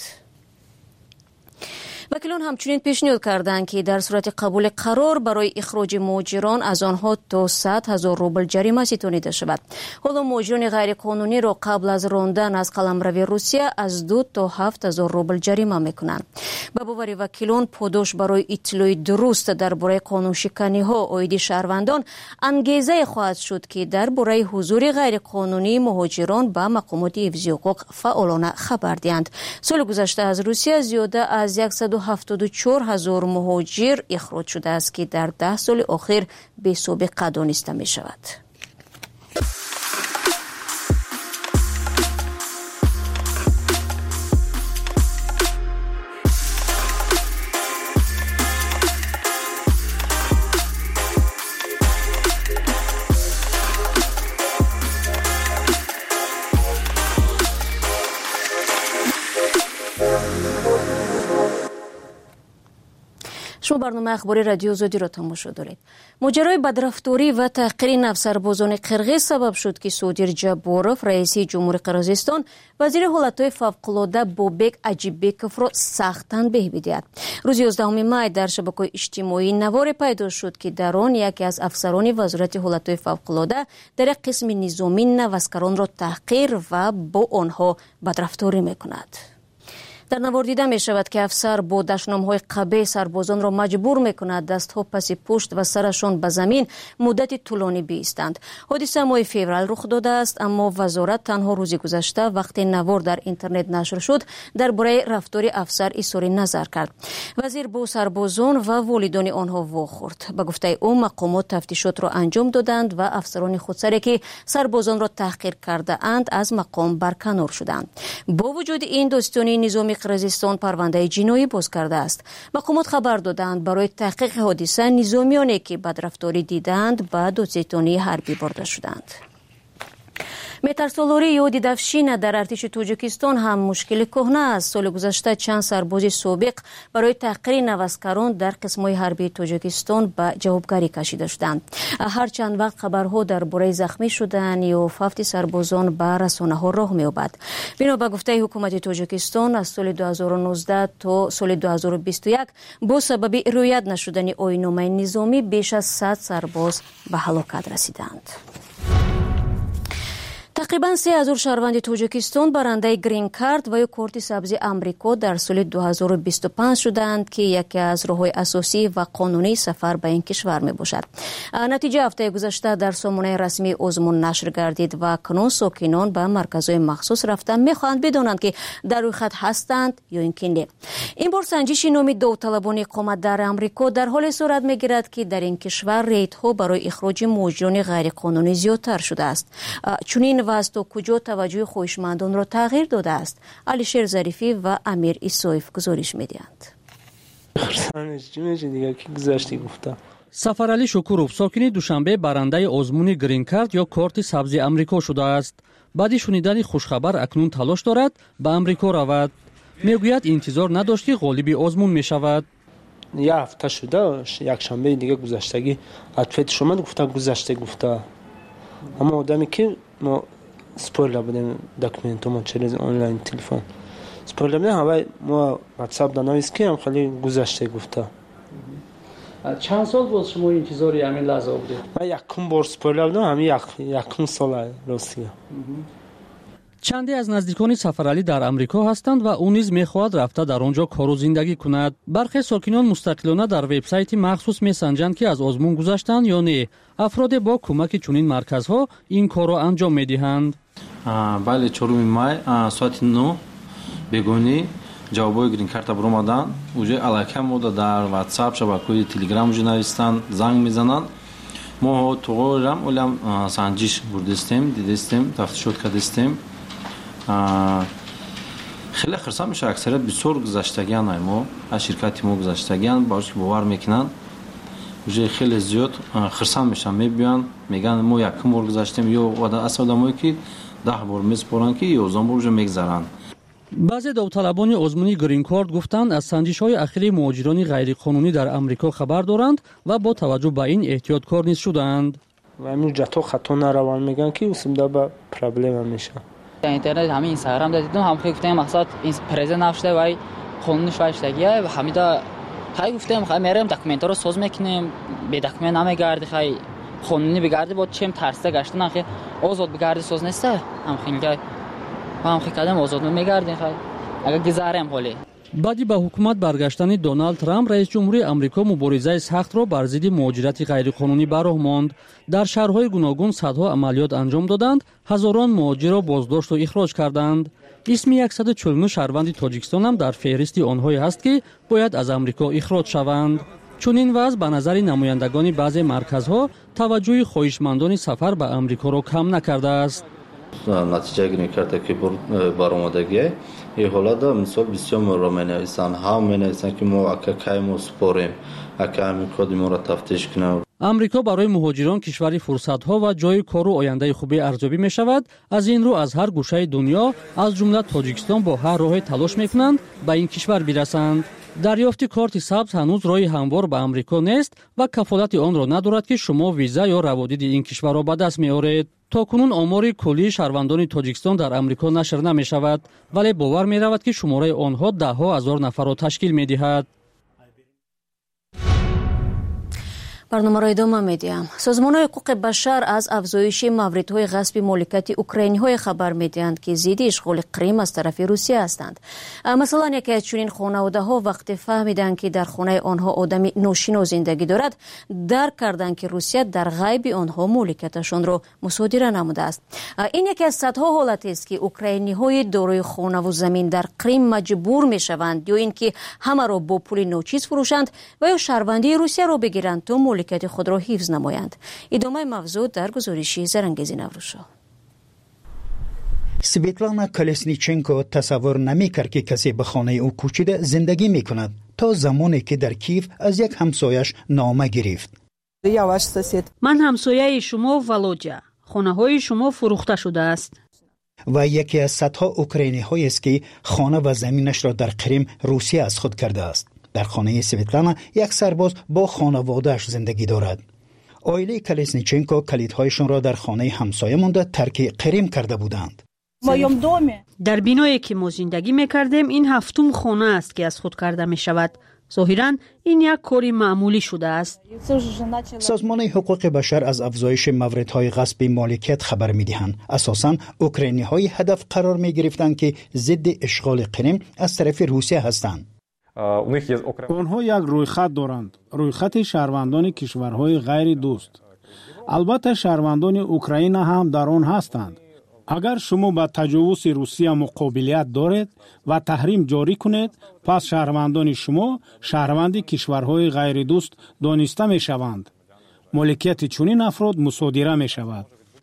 وکیلان همچنین پیشنهاد کردند که در صورت قبول قرار برای اخراج مهاجران از آنها تا 100,000 روبل جریمه ستانیده شود. حالا مهاجران غیر قانونی را قبل از راندن از قلمرو روسیه از 2 تا 7,000 روبل جریمه میکنند. به باور وکیلان پاداش برای اطلاع درست درباره قانون شکنی ها عاید شهروندان انگیزه خواهد شد که درباره حضور غیر قانونی مهاجران به مقامات حفظ حقوق فعالانه خبر دهند. سال گذشته از روسیه زیاده از 174,000 مهاجر اخراج شده است که در 10 سال اخیر به سابقه دانسته می شود. شما برنامه اخباری رادیو آزادی را تماشا دارید. ماجرای بدرفتاری و تحقیر نفسربازان قرغیز سبب شد که صادر جبورов رئیس جمهوری قرغیزستان وزیر حالتهای فوق‌العاده بابک اجیبکوف را سختاً بهبیدید. روز 11 می در شبکه‌های اجتماعی نوار پیدا شد که در آن یکی از افسران وزارت حالتهای فوق‌العاده در قسم نظامی نوسکران را تحقیر و با آنها بدرفتاری می‌کند. در نوار دیده می شود که افسر با دشنام‌های قبیح سربازان را مجبور می کند دستها پس پشت و سرشان به زمین مدت طولانی بایستند. حادثه ماه فوریه رخ داده است، اما وزارت تنها روز گذشته وقتی نوار در اینترنت نشر شد درباره رفتار افسر اظهار نظر کرد. وزیر با سربازان و والدان آنها واخورد. به گفته او مقامات تفتیشات را انجام دادند و افسران خودسری که سربازان را تحقیر کرده اند از مقام برکنار شدند. با وجود این داستانی نظامی قرغیزستان پرونده جنایی باز کرده است. مقامات خبر دادند برای تحقیق حادثه نظامیانی که بدرفتاری دیدند به دادستانی حربی برده شدند. مترسالاری یا دیدفشین در ارتش تاجیکستان هم مشکل کهنه است. سال گذشته چند سرباز سابق برای تحقیر نوسکران در قسم‌های حربی تاجیکستان به جوابگری کشیده شدند. هر چند وقت خبرها درباره زخمی شدن یا وفات سربازان به رسانه‌ها راه می‌یابد. بنا به گفته حکومت تاجیکستان از سال 2019 تا سال 2021 با سبب رعایت نشدن آیین‌نامه نظامی بیش از 100 سرباز به هلاکت رسیدند. تقریباً 3,000 شهروند تاجیکستان برنده گرین کارت و یا کارت سبز آمریکا در سال 2025 شدند که یکی از راه‌های اساسی و قانونی سفر به این کشور می باشد. نتیجه هفته گذشته در سامانه رسمی آزمون نشر گردید و کنون ساکنان به مرکزهای مخصوص رفتن می خواهند بدانند که در روی خط هستند یا اینکه نه. این بار سنجش نام داوطلبان اقامت در آمریکا در حال صورت می گیرد که در این کشور ریت‌ها برای اخراج مهاجران غیر قانونی زیادتر شده است. چنین و از تا کجا توجه خویشمندان را تغییر داده است. علیشیر ظریفی و امیر ایسایف گزارش می‌دهند. سفرعلی شکورов ساکن دوشنبه برنده آزمون گرین کارت یا کارت سبز آمریکا شده است. بعد شنیدن خوشخبر اکنون تلاش دارد به آمریکا رود. میگوید انتظار نداشت که غالب آزمون میشود. یه هفته شده، یک شنبه دیگه گذشتگی اتفاق شما گفته اما آدمی که ما سپویلر بودیم دکمنتوم چیز آنلاین تلفن سپویلر بودیم همه ما واتساپ دانویس که هم خیلی گذشته گفته. چند سال باز شما انتظاری همین لحظه بودید؟ من یکم بار سپویلر بودم، همین یکم سال راستی. چندی از نزدیکان سفرعلی در آمریکا هستند و او نیز می‌خواهد رفته در آنجا کار و زندگی کند. برخی ساکنان مستقلانه در وبسایت مخصوص می‌سنجند که از آزمون گذشتند یا نه. افراد با کمک چنین مرکزها این کار را انجام می‌دهند. بله 4 مای ساعت 9 بگونی ҷавобҳои грин карта баромадан уже аллакай мода дар ватсап шабакаҳои телеграм уже навистанд, занг мезананд. мо туғорам олам санҷиш бурдистем, дидистем, тафтишот кардистем. хеле хирсан меша аксарият бисёр гузаштагиан мо аз ширкати мо гузаштагиан баъше бовар мекунанд. уже хеле зиёд хирсан мешан, мебиёнд мегӯянд мо якум бор гузаштем ё аз одамое ки 10 бор месупоранд ки 11 бор уже мегзаранд. баъзе давталабони озмуни грин карт гуфтанд аз санҷишҳои ахири муҳоҷирони ғайриқонунӣ дар амрико хабар доранд ва бо таваҷҷӯҳ ба ин эҳтиёткор низ шуданд. ва ин ҷато хато нараванд мегӯянд ки усимда ба проблема мешавад. در اینترنت همین اینستاگرام دیدم هم خیلی گفتم مقصد این پرزنت نشده و قانونش واشتگیه و همیدا خیلی گفتم خیلی میرم دکومنت‌ها رو ساز میکنیم به دکومنت نمیگردی خیلی قانونی بگردی با چیم ترسته گشتن خیلی آزاد بگردی ساز نیسته هم خیلی کدام آزاد میگردی خیلی اگر گذاریم حالی баъди ба ҳукумат баргаштани Доналд Трамп, раис ҷумҳурии Амрико муборизаи сахтро бар зидди муҳоҷирати ғайриқонунӣ ба роҳ монд. Дар шаҳрҳои гуногун садҳо амалиёт анҷом доданд, ҳазорон муҳоҷирро боздошту ихроҷ карданд. исми 149 шаҳрванди Тоҷикистон ҳам дар феҳристи онҳое ҳаст, ки бояд аз Амрико ихроҷ шаванд. чунин вазъ ба назари намояндагони баъзе марказҳо таваҷҷӯҳи хоҳишмандони сафар ба Амрикоро кам накардааст. натиҷаи грин карта ки баромадагие ин ҳолата мисол бисёр моро менависанд, ҳам менависанд ки мо акакай мо супорем, акай мекоди моро тафтиш кунам. амрико барои муҳоҷирон кишвари фурсатҳо ва ҷойи кору ояндаи хубе арзёбӣ мешавад. аз ин рӯ аз ҳар гӯшаи дунё аз ҷумла Тоҷикистон бо ҳар роҳе талош мекунанд ба ин кишвар бирасанд. дарёфти корти сабз ҳанӯз роҳи ҳамвор ба Амрико нест ва кафолати онро надорад ки шумо виза ё раводиди ин кишварро ба даст меоред. то кунун омори куллии шаҳрвандони Тоҷикистон дар Амрико нашр намешавад, вале бовар меравад ки шумораи онҳо даҳҳо ҳазор нафарро ташкил медиҳад. барномаро идома медиҳам. созмонҳои ҳуқуқи башар аз афзоиши мавридҳои ғасби моликати украиниҳое хабар медиҳанд ки зидди ишғоли Крим аз тарафи Русия ҳастанд. масалан, яке аз чунин хонаводаҳо вақте фаҳмиданд ки дар хонаи онҳо одами ношино зиндагӣ дорад, дарк карданд ки Русия дар ғайби онҳо моликаташонро мусодира намудааст. ин яке аз садҳо ҳолатест ки украиниҳои дорои хонаву замин дар Крим маҷбур мешаванд ё ин ки ҳамаро бо пули ночиз фурӯшанд ва ё шаҳрвандии Русияро бигиранд то моликати худро ҳифз намоянд. идомаи мавзӯъ дар гузориши Зарангези Наврӯзшоҳ. Светлана Колесниченко тасаввур намекард ки касе ба хонаи ӯ кӯчида зиндагӣ мекунад то замоне ки дар Киев аз як ҳамсояш нома гирифт. ман ҳамсояи шумо Володя, хонаҳои шумо фурӯхта шудааст. ва яке аз садҳо украиниҳоест ки хона ва заминашро дар Крим Русия аз худ кардааст. дар хонаи Светлана як сарбоз бо хонаводааш зиндагӣ дорад. оилаи Колесниченко калидҳояшонро дар хонаи ҳамсоя монда тарки Крим карда буданд. дар биное ки мо зиндагӣ мекардем, ин ҳафтум хона аст ки аз худ карда мешавад. зоҳиран ин як кори маъмулӣ шудааст. созмони ҳуқуқи башар аз афзоиши мавридҳои ғасби моликият хабар медиҳанд. асосан украиниҳои ҳадаф қарор мегирифтанд ки зидди ишғоли Крим аз тарафи Русия ҳастанд. онҳо як рӯйхат доранд, рӯйхати шаҳрвандони кишварҳои ғайри дӯст. албатта шаҳрвандони Украина ҳам дар он ҳастанд. агар шумо ба таҷовузи Русия муқобилият доред ва таҳрим ҷорӣ кунед, пас шаҳрвандони шумо шаҳрванди кишварҳои ғайридӯст дониста мешаванд. моликияти чунин афрод мусодира мешавад.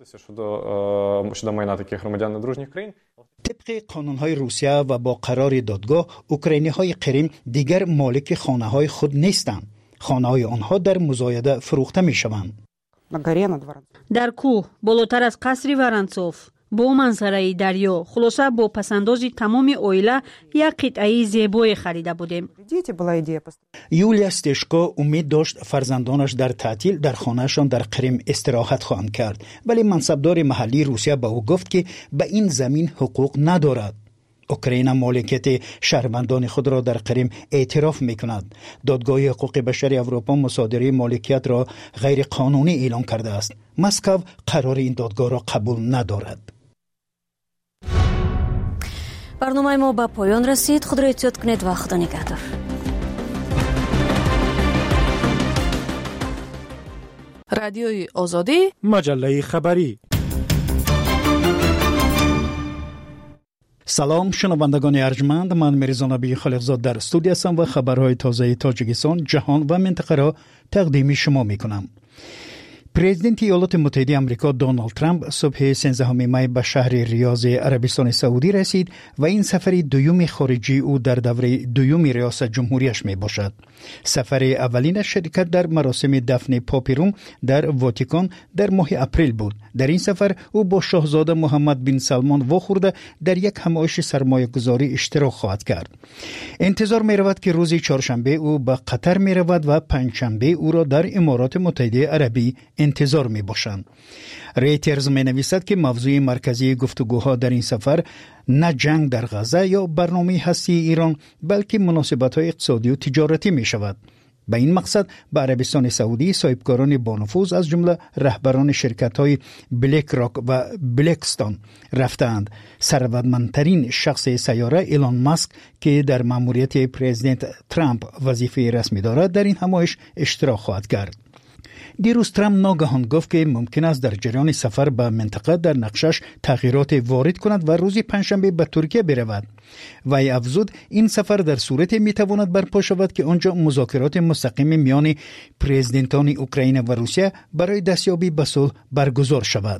طبق قانون‌های روسیه و با قرار دادگاه اوکراینی‌های کریم دیگر مالک خانه‌های خود نیستند. خانه‌های آنها در مزایده فروخته می‌شوند. در کوه بالاتر از قصر ورنتسوف با منظره دریا خلاصه با پسندازی تمام اویلا یک قطعه زیبای خریده بودیم. یولیا استشکو امید داشت فرزندانش در تعطیل در خانهشان در کریم استراحت خواهند کرد، ولی منصبدار محلی روسیه به او گفت که به این زمین حقوق ندارد. اوکراین مالکیت شهروندان خود را در کریم اعتراف می‌کند. دادگاه حقوق بشر اروپا مصادره مالکیت را غیر قانونی اعلام کرده است. مسکو قرار این دادگاه را قبول ندارد. برنامه ما به پایان رسید. خود را احتیاط کنید و خدا نگهدار. رادیوی آزادی، مجله خبری. سلام شنوندگان ارجمند، من میرزا نبی خالقزاد در استودیو هستم و خبرهای تازه تاجیکستان، جهان و منطقه را تقدیم شما میکنم. پرزیدنت ایالات متحده آمریکا دونالد ترامپ صبح 13 می به شهر ریاض عربستان سعودی رسید و این سفر دوم خارجی او در دوره دوم ریاست جمهوریش می باشد. سفر اولینش شرکت در مراسم دفن پاپ روم در واتیکان در ماه اپریل بود. در این سفر او با شاهزاده محمد بن سلمان واخورده در یک همایش سرمایه گذاری اشتراک خواهد کرد. انتظار می رود که روز چهارشنبه او به قطر می رود و پنجشنبه او را در امارات متحده عربی انتظار می باشند. ریترز می نویسد که موضوع مرکزی گفتگوها در این سفر نه جنگ در غزه یا برنامه هستی ایران بلکه مناسبت‌های اقتصادی و تجارتی می شود. به این مقصد به عربستان سعودی صاحبکاران بانفوذ از جمله رهبران شرکت‌های بلک راک و بلکستان رفتند. ثروتمندترین شخص سیاره ایلان ماسک که در مأموریت پرزیدنت ترامپ وظیفه رسمی دارد در این همایش اشتراک خواهد کرد. دیروز ترامپ ناگهان گفت که ممکن است در جریان سفر به منطقه در نقشش تغییرات وارد کند و روز پنجشنبه به ترکیه برود. وی افزود این سفر در صورتی میتواند برپا شود که آنجا مذاکرات مستقیم میان پرزیدنتان اوکراین و روسیه برای دستیابی به صلح برگزار شود.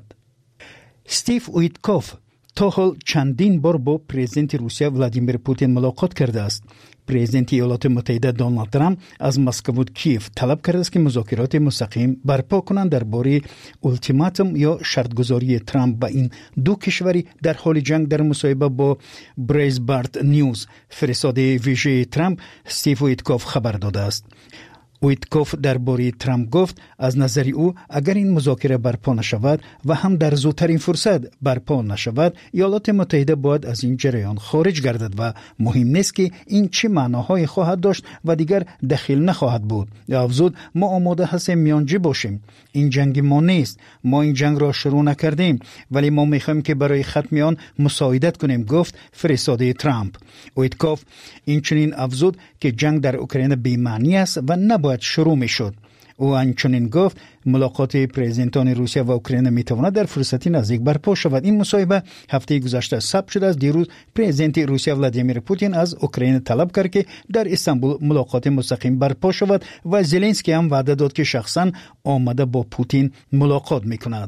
استیو ویتکوف تا حال چندین بار با پرزیدنت روسیه ولادیمیر پوتین ملاقات کرده است. پرزیدنت ایالات متحده دونالد ترامپ از مسکو و کیف طلب کرده است که مذاکرات مستقیم برپا کنند درباره اولتیماتوم یا شرطگذاری ترامپ با این دو کشوری در حال جنگ. در مصاحبه با بریزبارت نیوز فرستاده ویژه ترامپ استیو ویتکوف خبر داده است. ویتکوف درباره ترامپ گفت از نظر او اگر این مذاکره برپا نشود و هم در زودترین فرصت برپا نشود ایالات متحده باید از این جریان خارج گردد و مهم نیست که این چه معناهای خواهد داشت و دیگر دخیل نخواهد بود. افزود ما آماده هستیم میانجی باشیم. این جنگ ما نیست. ما این جنگ را شروع نکردیم ولی ما میخوایم که برای ختم آن مساعدت کنیم، گفت فرستاده ترامپ. ویتکوف این چنین افزود که جنگ در اوکراین بی‌معنی است و نباید شروع می شد. او همچنین گفت ملاقات پرزیدنتان روسیه و اوکراین می تواند در فرصتی نزدیک برپا شود. این مصاحبه هفته گذشته ثبت شده است. دیروز پرزیدنت روسیه ولادیمیر پوتین از اوکراین طلب کرد که در استانبول ملاقات مستقیم برپا شود و زلنسکی هم وعده داد که شخصا آمده با پوتین ملاقات می کند.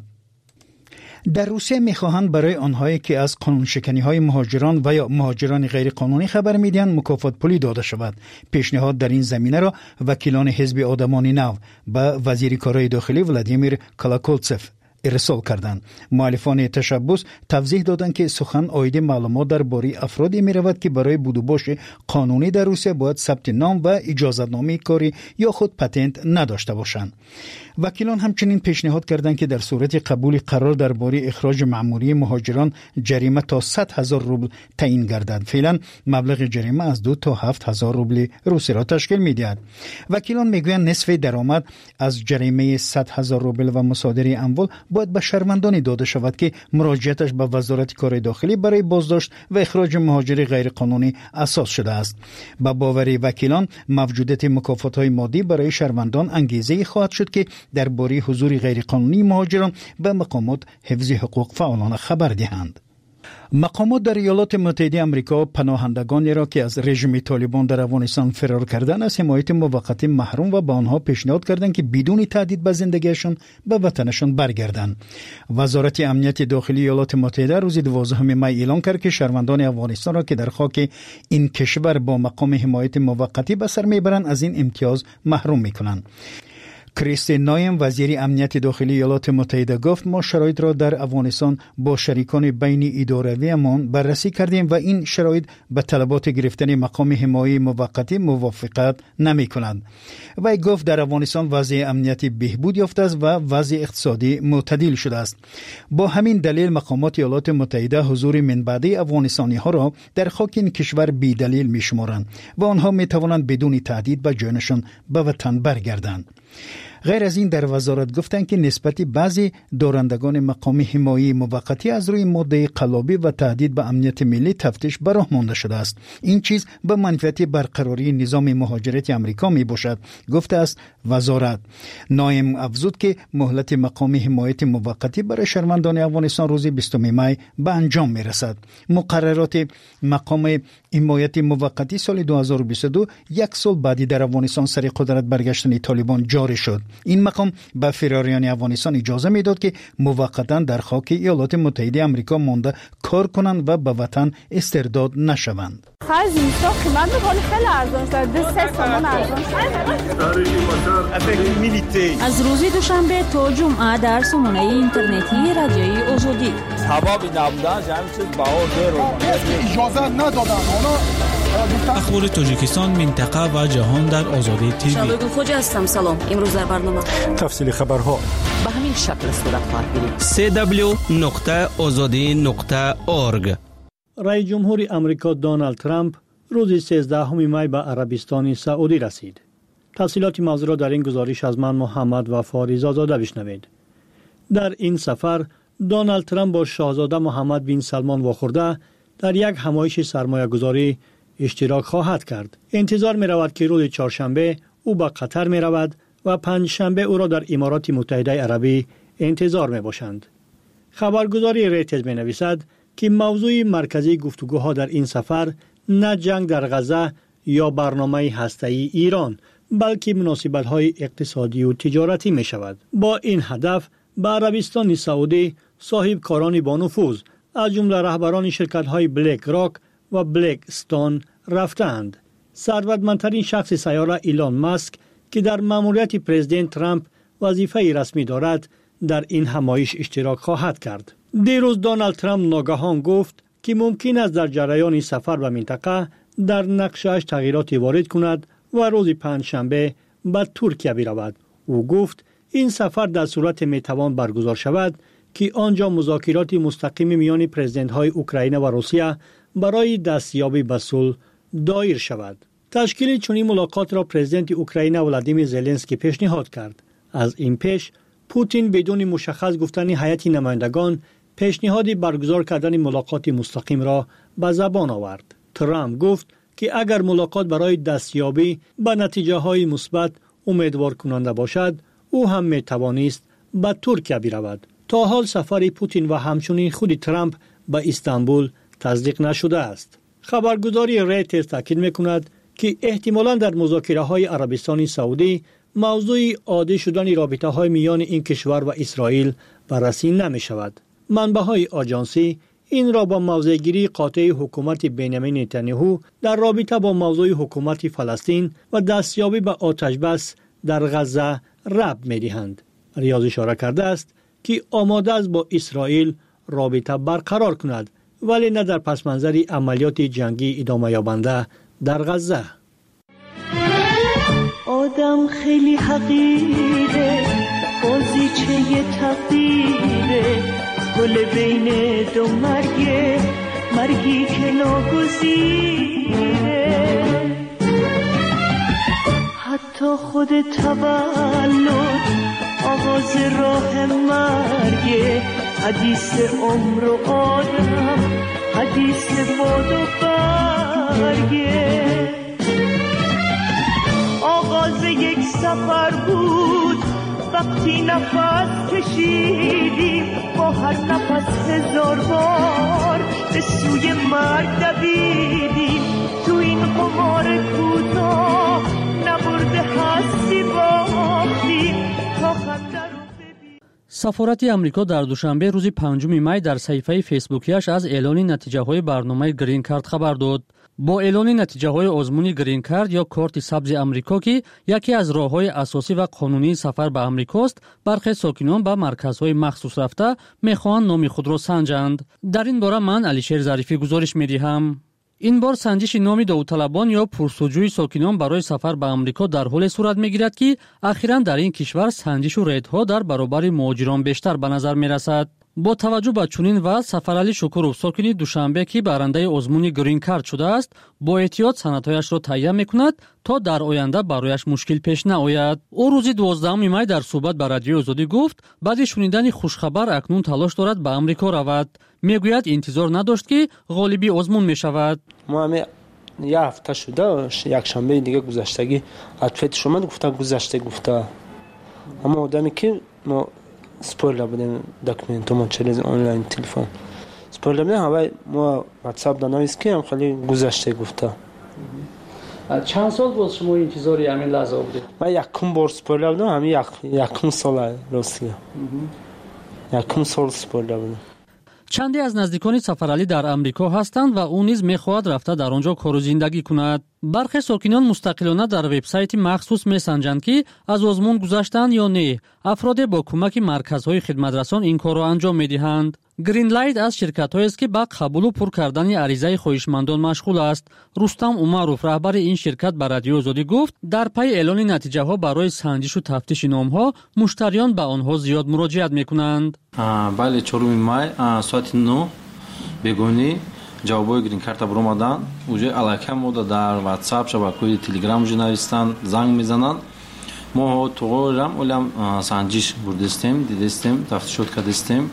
در روسیه می‌خواهند برای آنهایی که از قانون شکنی‌های مهاجران و یا مهاجران غیر قانونی خبر می‌دهند مکافات پولی داده شود. پیشنهاد در این زمینه را وکیلان حزب آدمان نو به وزیر کارهای داخلی ولادیمیر کالاکولتسف ارسال کردند. مؤلفان تشبث توضیح دادند که سخن عاید معلومات درباره افرادی می‌رود که برای بود و باش قانونی در روسیه باید ثبت نام و اجازه‌نامه کاری یا خود پتنت نداشته باشند. وکیلان همچنین پیشنهاد کردند که در صورت قبول قرار درباره اخراج مأموری مهاجران جریمه تا 100,000 روبل تعیین گردد. فعلا مبلغ جریمه از 2 تا 7,000 روبل روسی را تشکیل می‌دهد. وکیلان میگویند نصف درآمد از جریمه 100,000 روبل و مصادره اموال باید به شهروندانی داده شود که مراجعتش به وزارت کار داخلی برای بازداشت و اخراج مهاجر غیرقانونی اساس شده است. با باور وکیلان موجودیت مکافات‌های مادی برای شهروندان انگیزه خواهد شد که درباره حضور غیرقانونی مهاجران به مقامات حفظ حقوق فعالانه خبر دهند. مقامات در ایالات متحده آمریکا پناهندگانی را که از رژیم طالبان در افغانستان فرار کردند از حمایت موقتی محروم و به آنها پیشنهاد کردند که بدون تهدید به زندگیشان به وطنشان برگردند. وزارت امنیت داخلی ایالات متحده روز 12 می اعلام کرد که شهروندان افغانستان را که در خاک این کشور با مقام حمایت موقتی به سر میبرند از این امتیاز محروم میکنند. کریستین نایم وزیر امنیت داخلی ایالات متحده گفت ما شرایط را در افغانستان با شریکان بین ادارویمان بررسی کردیم و این شرایط به طلبات گرفتن مقام حمایت موقتی موافقت نمی کند. وی گفت در افغانستان وضع امنیتی بهبود یافته است و وضع اقتصادی معتدل شده است. با همین دلیل مقامات ایالات متحده حضور من بعدی افغانستانی ها را در خاک این کشور بی دلیل می شمارند و آنها می توانند بدون تهدید به جانشان به وطن برگردند. غیر از این در وزارت گفتند که نسبت بعضی دارندگان مقام حمایه موقتی از روی ماده قلابی و تهدید به امنیت ملی تفتیش به راه مانده شده است. این چیز به منفعت برقراری نظام مهاجرت آمریکا می باشد، گفته است وزارت. نایم افزود که مهلت مقام حمایت موقتی برای شهروندان افغانستان روز 20 می به انجام می رسد. مقررات مقام حمایت موقتی سال 2022 یک سال بعدی در افغانستان سر قدرت برگشتن طالبان جاری شد. این مقام به فراریان افغانستان اجازه میداد که موقتا در خاک ایالات متحده آمریکا مانده کار کنند و به وطن استرداد نشوند. خرج اینستا قیمت خیلی ارزان شد. 2 تومان ارزان شد. از روز دوشنبه تا جمعه در سامانه اینترنتی رادیوی آزادی. سبب نبودن همین چیز بها زیرو. اجازه ندادن. اخبار تاجیکستان، منطقه و جهان در آزادی تیوی. شبگون خوج هستم. سلام. امروز در برنامه تفصیل خبرها به همین شکل صورت خواهد گرفت. www.azadi.org. رئیس جمهور امریکا دونالد ترامپ روز 13 می به عربستان سعودی رسید. تفصیلات موضوع را در این گزارش از من محمد وفا رضازاده بشنوید. در این سفر دونالد ترامپ با شاهزاده محمد بن سلمان واخورده در یک همایش سرمایه گذاری اشتراک خواهد کرد. انتظار می رود که روز چهارشنبه او به قطر می رود و پنجشنبه او را در امارات متحده عربی انتظار می باشند. خبرگزاری ریترز می نویسد که موضوع مرکزی گفتگوها در این سفر نه جنگ در غزه یا برنامه هسته‌ای ایران، بلکه مناسبت‌های اقتصادی و تجارتی می شود. با این هدف به عربستان سعودی صاحب کاران با نفوذ از جمله رهبران شرکت‌های بلک راک و بلک استون رفتند. ثروتمندترین شخص سیاره ایلان ماسک که در مأموریت پرزیدنت ترامپ وظیفه رسمی دارد در این همایش اشتراک خواهد کرد. دیروز دونالد ترامپ ناگهان گفت که ممکن است در جریان سفر به منطقه در نقشه‌اش تغییرات وارد کند و روز پنجشنبه به ترکیه برود. او گفت این سفر در صورت میتوان برگزار شود که آنجا مذاکرات مستقیم میان پرزیدنت‌های اوکراین و روسیه برای دستیابی به صلح دایر شود. تشکیل چنین ملاقات را پرزیدنت اوکراین ولادیمیر زلنسکی پیشنهاد کرد. از این پیش پوتین بدون مشخص گفتن هیئت نمایندگان پیشنهاد برگزار کردن ملاقات مستقیم را به زبان آورد. ترامپ گفت که اگر ملاقات برای دستیابی به نتیجه‌های مثبت امیدوار کننده باشد، او هم می‌توانست به ترکیه برود. تا حال سفر پوتین و همچنین خود ترامپ به استانبول تصدیق نشده است. خبرگزاری ریترز تاکید می‌کند که احتمالاً در مذاکره‌های عربستان سعودی موضوع عادی شدن رابطه‌های میان این کشور و اسرائیل بررسی نمی‌شود. منبع‌های آژانسی این را با موضع‌گیری قاطع حکومت بنیامین نتانیاهو در رابطه با موضوع حکومت فلسطین و دستیابی به آتش‌بس در غزه ربط می‌دهند. ریاض اشاره کرده است که آماده است با اسرائیل رابطه برقرار کند، ولی نه در پس منظر عملیات جنگی ادامه یابنده در غزه. آدم خیلی حقیره، بازیچه تقدیره، گل بین دو مرگه، مرگی که ناگزیره. حتی خود تولد آغاز راه مرگه، حدیث عمر و آدم، حدیث باد و برگه. آغاز یک سفر بود وقتی نفس کشیدیم، با هر نفس 1000 بار به سوی مرگ دویدیم. تو این قمار کوتاه نبرده هستی باختیم تا خنده رو. سفارت امریکا در دوشنبه روز 5 می در صفحه فیسبوکیش از اعلان نتیجه‌های برنامه گرین کارت خبر داد. با اعلان نتیجه‌های آزمون گرین کارت یا کارت سبز امریکا که یکی از راه‌های اساسی و قانونی سفر به امریکا است، برخی ساکنان به مرکزهای مخصوص رفته می‌خواهند نام خود را سنجند. در این باره من علیشیر ظریفی گزارش می‌دهم. این بار سنجش نام داوطلبان یا پرسجوی ساکنان برای سفر به امریکا در حال صورت می‌گیرد که اخیراً در این کشور سنجش و ریدها در برابر مهاجران بیشتر به نظر می‌رسد. با توجه به چنین وضع سفرعلی شکورов ساکنی دوشنبه که برنده ازمون گرین کارت شده است با احتیاط سندهایش را تهیه میکند تا در آینده برایش مشکل پیش نیاید. او روز 12 می در صحبت با رادیو آزادی گفت بعد شنیدن خوشخبر اکنون تلاش دارد به آمریکا رود. میگوید انتظار نداشت که غالبی ازمون میشود. ما هم یه هفته شده یک شنبه دیگه گذشتگی اتفاق شما گذشته گفته اما آدمی که ما سپویلر بودیم داکومنتوم چیز آنلاین تلفن سپویلر بودیم همه ما واتساپ دانایست که هم خیلی گذشته گفته. چند سال بود شما انتظاری همین لحظه بودید؟ من یکم بار سپویلر بودم همین یکم سال راستی یکم سال سپویلر بودم. چندی از نزدیکان سفرعلی در آمریکا هستند و او نیز می‌خواهد رفته در آنجا کار و زندگی کند. برخی ساکنان مستقلانه در وبسایت مخصوص می‌سنجند که از آزمون گذشتند یا نه. افراد با کمک مرکزهای خدمترسان این کار را انجام می‌دهند. گرین لایت از شرکت‌هایی است که با قبول و پر کردن عریضه خواهشمندان مشغول است. رستم عمروف رهبر این شرکت به رادیو آزادی گفت در پی اعلان نتیجه‌ها برای سنجش و تفتیش نام‌ها مشتریان به آنها زیاد مراجعت می‌کنند. بله 4 مای ساعت 9 بگونی جوابای گرین کارت برآمدن. اوجه علاقه مودا در واتساپ شبکه‌های تلگرام ژورنالیستان زنگ می‌زنند. ما توغرام اولم سنجش بردستیم دیدستیم تفتیشات کردستیم.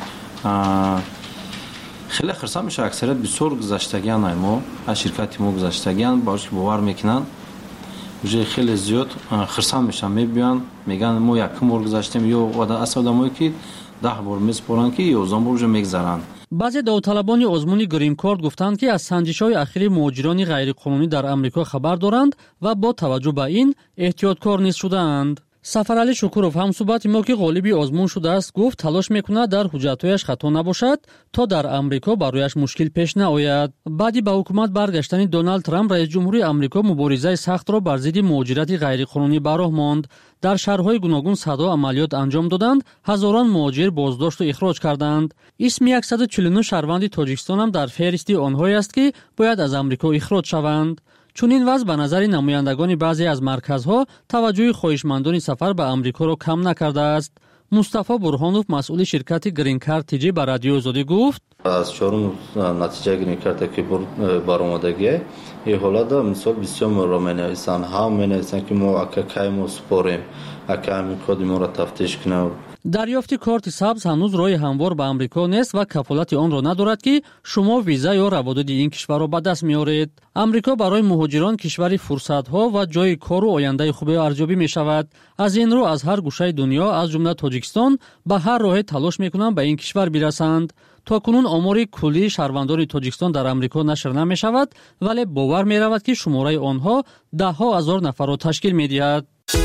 خیلی خرسان میشه اکثریت بسیار گذشتگیان ما از شرکت ما گذشتگیان باش باور میکنن وجه خیلی زیاد خرسان میشن میبینن میگن ما یکم بار گذشتیم یا اصلا آدمایی که 10 بار میسپرن که 11 بار وجه میگذرن. بعضی داوطلبان ازمون گرین کارت گفتند که از سنجش‌های اخیر مهاجران غیرقانونی در آمریکا خبر دارند و با توجه به این احتیاطکار نیست شدند. سفرعلی شکورов هم صحبت ما که غالبی آزمون شده است گفت تلاش میکند در حجت‌هایش خطا نباشد تا در آمریکا برایش مشکل پیش نیاید. بعدی به حکومت برگشتن دونالد ترامپ رئیس جمهوری آمریکا مبارزه سخت را بر ضد مهاجرت غیرقانونی به راه ماند. در شهرهای گوناگون صدا عملیات انجام دادند، هزاران مهاجر بازداشت و اخراج کردند. اسم 149 شهروند تاجیکستان هم در فهرست آنهایی است که باید از آمریکا اخراج شوند. چون این وضع به نظر نمایندگان بعضی از مرکزها توجه خواهشمندان سفر به آمریکا را کم نکرده است. مصطفی برهانوف مسئول شرکت گرین کارت تیجی به رادیو آزادی گفت از چهارم نتیجه گرین کارت که برآمدگی این حالت مثال بسیار را می‌نویسند هم می‌نویسند که ما اکای ما سپاریم اکای کد ما را تفتیش کنیم. دریافت کارت سبز هنوز راه هموار به آمریکا نیست و کفالت آن را ندارد که شما ویزا یا روادید این کشور را به دست میارید. آمریکا برای مهاجران کشوری فرصت‌ها و جای کار و آینده خوب ارزیابی می‌شود. از این رو از هر گوشه دنیا از جمله تاجیکستان به هر راه تلاش می‌کنند به این کشور برسند. تا کنون آمار کلی شهروندان تاجیکستان در آمریکا نشر نمی‌شود ولی باور می‌رود که شماره آنها ده‌ها هزار نفر را تشکیل می‌دهد.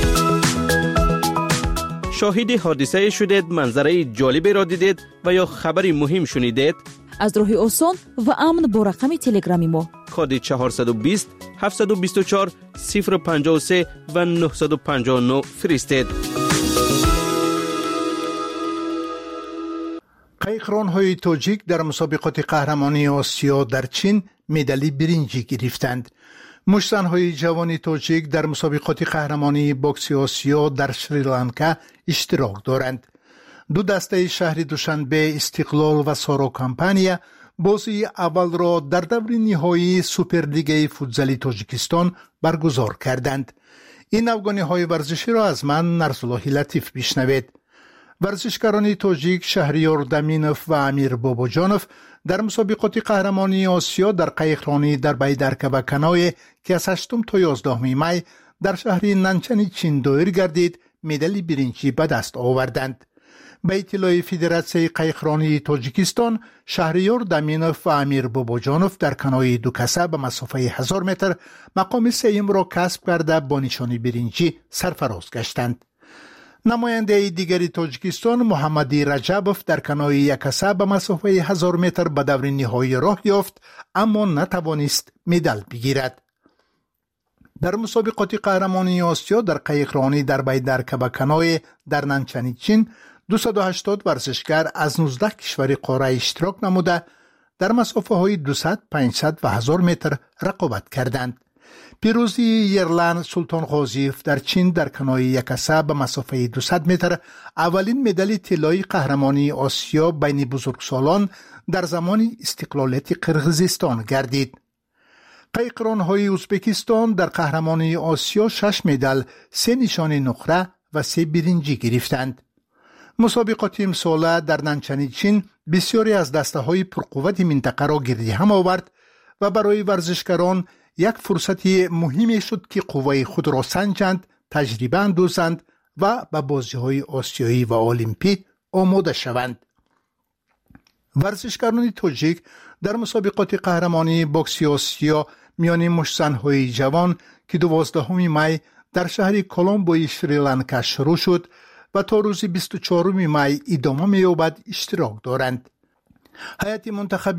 شاهد حادثه شدید، منظره جالبی را دیدید و یا خبری مهم شنیدید؟ از راه آسان و امن با رقم تلگرامی ما کد 420 724 053 و 959 فرستید. قایقران‌های تاجیک در مسابقات قهرمانی آسیا در چین مدال برنجی گرفتند. مشت‌های جوان تاجیک در مسابقات قهرمانی بوکس آسیا در سریلانکا اشتراک دارند. دو دسته شهر دوشنبه استقلال و سارو کمپانیا بازی اول را در دور نهایی سوپرلیگ فوتزال تاجیکستان برگزار کردند. این افغانی‌های ورزشی را از من نرسالله لطیف بشنوید. ورزشکاران تاجیک شهریار دامینوف و امیر باباجانوف در مسابقات قهرمانی آسیا در قایقرانی در بیدرکه و کنای که از 8 تا 11 می در شهر ننچن چین دایر گردید مدال برنجی به دست آوردند. به اطلاع فدراسیون قایقرانی تاجیکستان شهریار دامینوف و امیر باباجانوف در کنای دو کسه به مسافه 1000 متر مقام سوم را کسب کرده با نشان برنجی سرفراز گشتند. نماینده دیگری تاجیکستان محمدی رجبوف در کنای یک کسه به مسافه 1000 متر به دور نهایی راه یافت اما نتوانست مدال بگیرد. در مسابقات قهرمانی آسیا در قایقرانی در بیدرکه و کنای در ننچن چین 280 ورزشکار از 19 کشور قاره اشتراک نموده در مسافه های 200، 500 و 1000 متر رقابت کردند. پیروزی یرلند سلطان غازیف در چین در کنایه یکسه به مسافه 200 متر اولین مدال طلایی قهرمانی آسیا بین بزرگسالان در زمان استقلالیت قرقیزستان گردید. قیقران‌های ازبکستان در قهرمانی آسیا 6 مدال، 3 نشان نقره و 3 برنجی گرفتند. مسابقات امساله در ننچن چین بسیاری از دسته‌های پرقوت منطقه را گردی هم آورد و برای ورزشکاران یک فرصت مهمی شد که قوه خود را سنجند، تجربه اندازند و به بازی‌های آسیایی و المپیک آماده شوند. ورزشکاران تاجیک در مسابقات قهرمانی بوکس آسیا میان مشت‌زن‌های جوان که 12 می در شهر کولومبوی شریلانکا شروع شد و تا روز 24 می ادامه می‌یابد اشتراک دارند. هیئت منتخب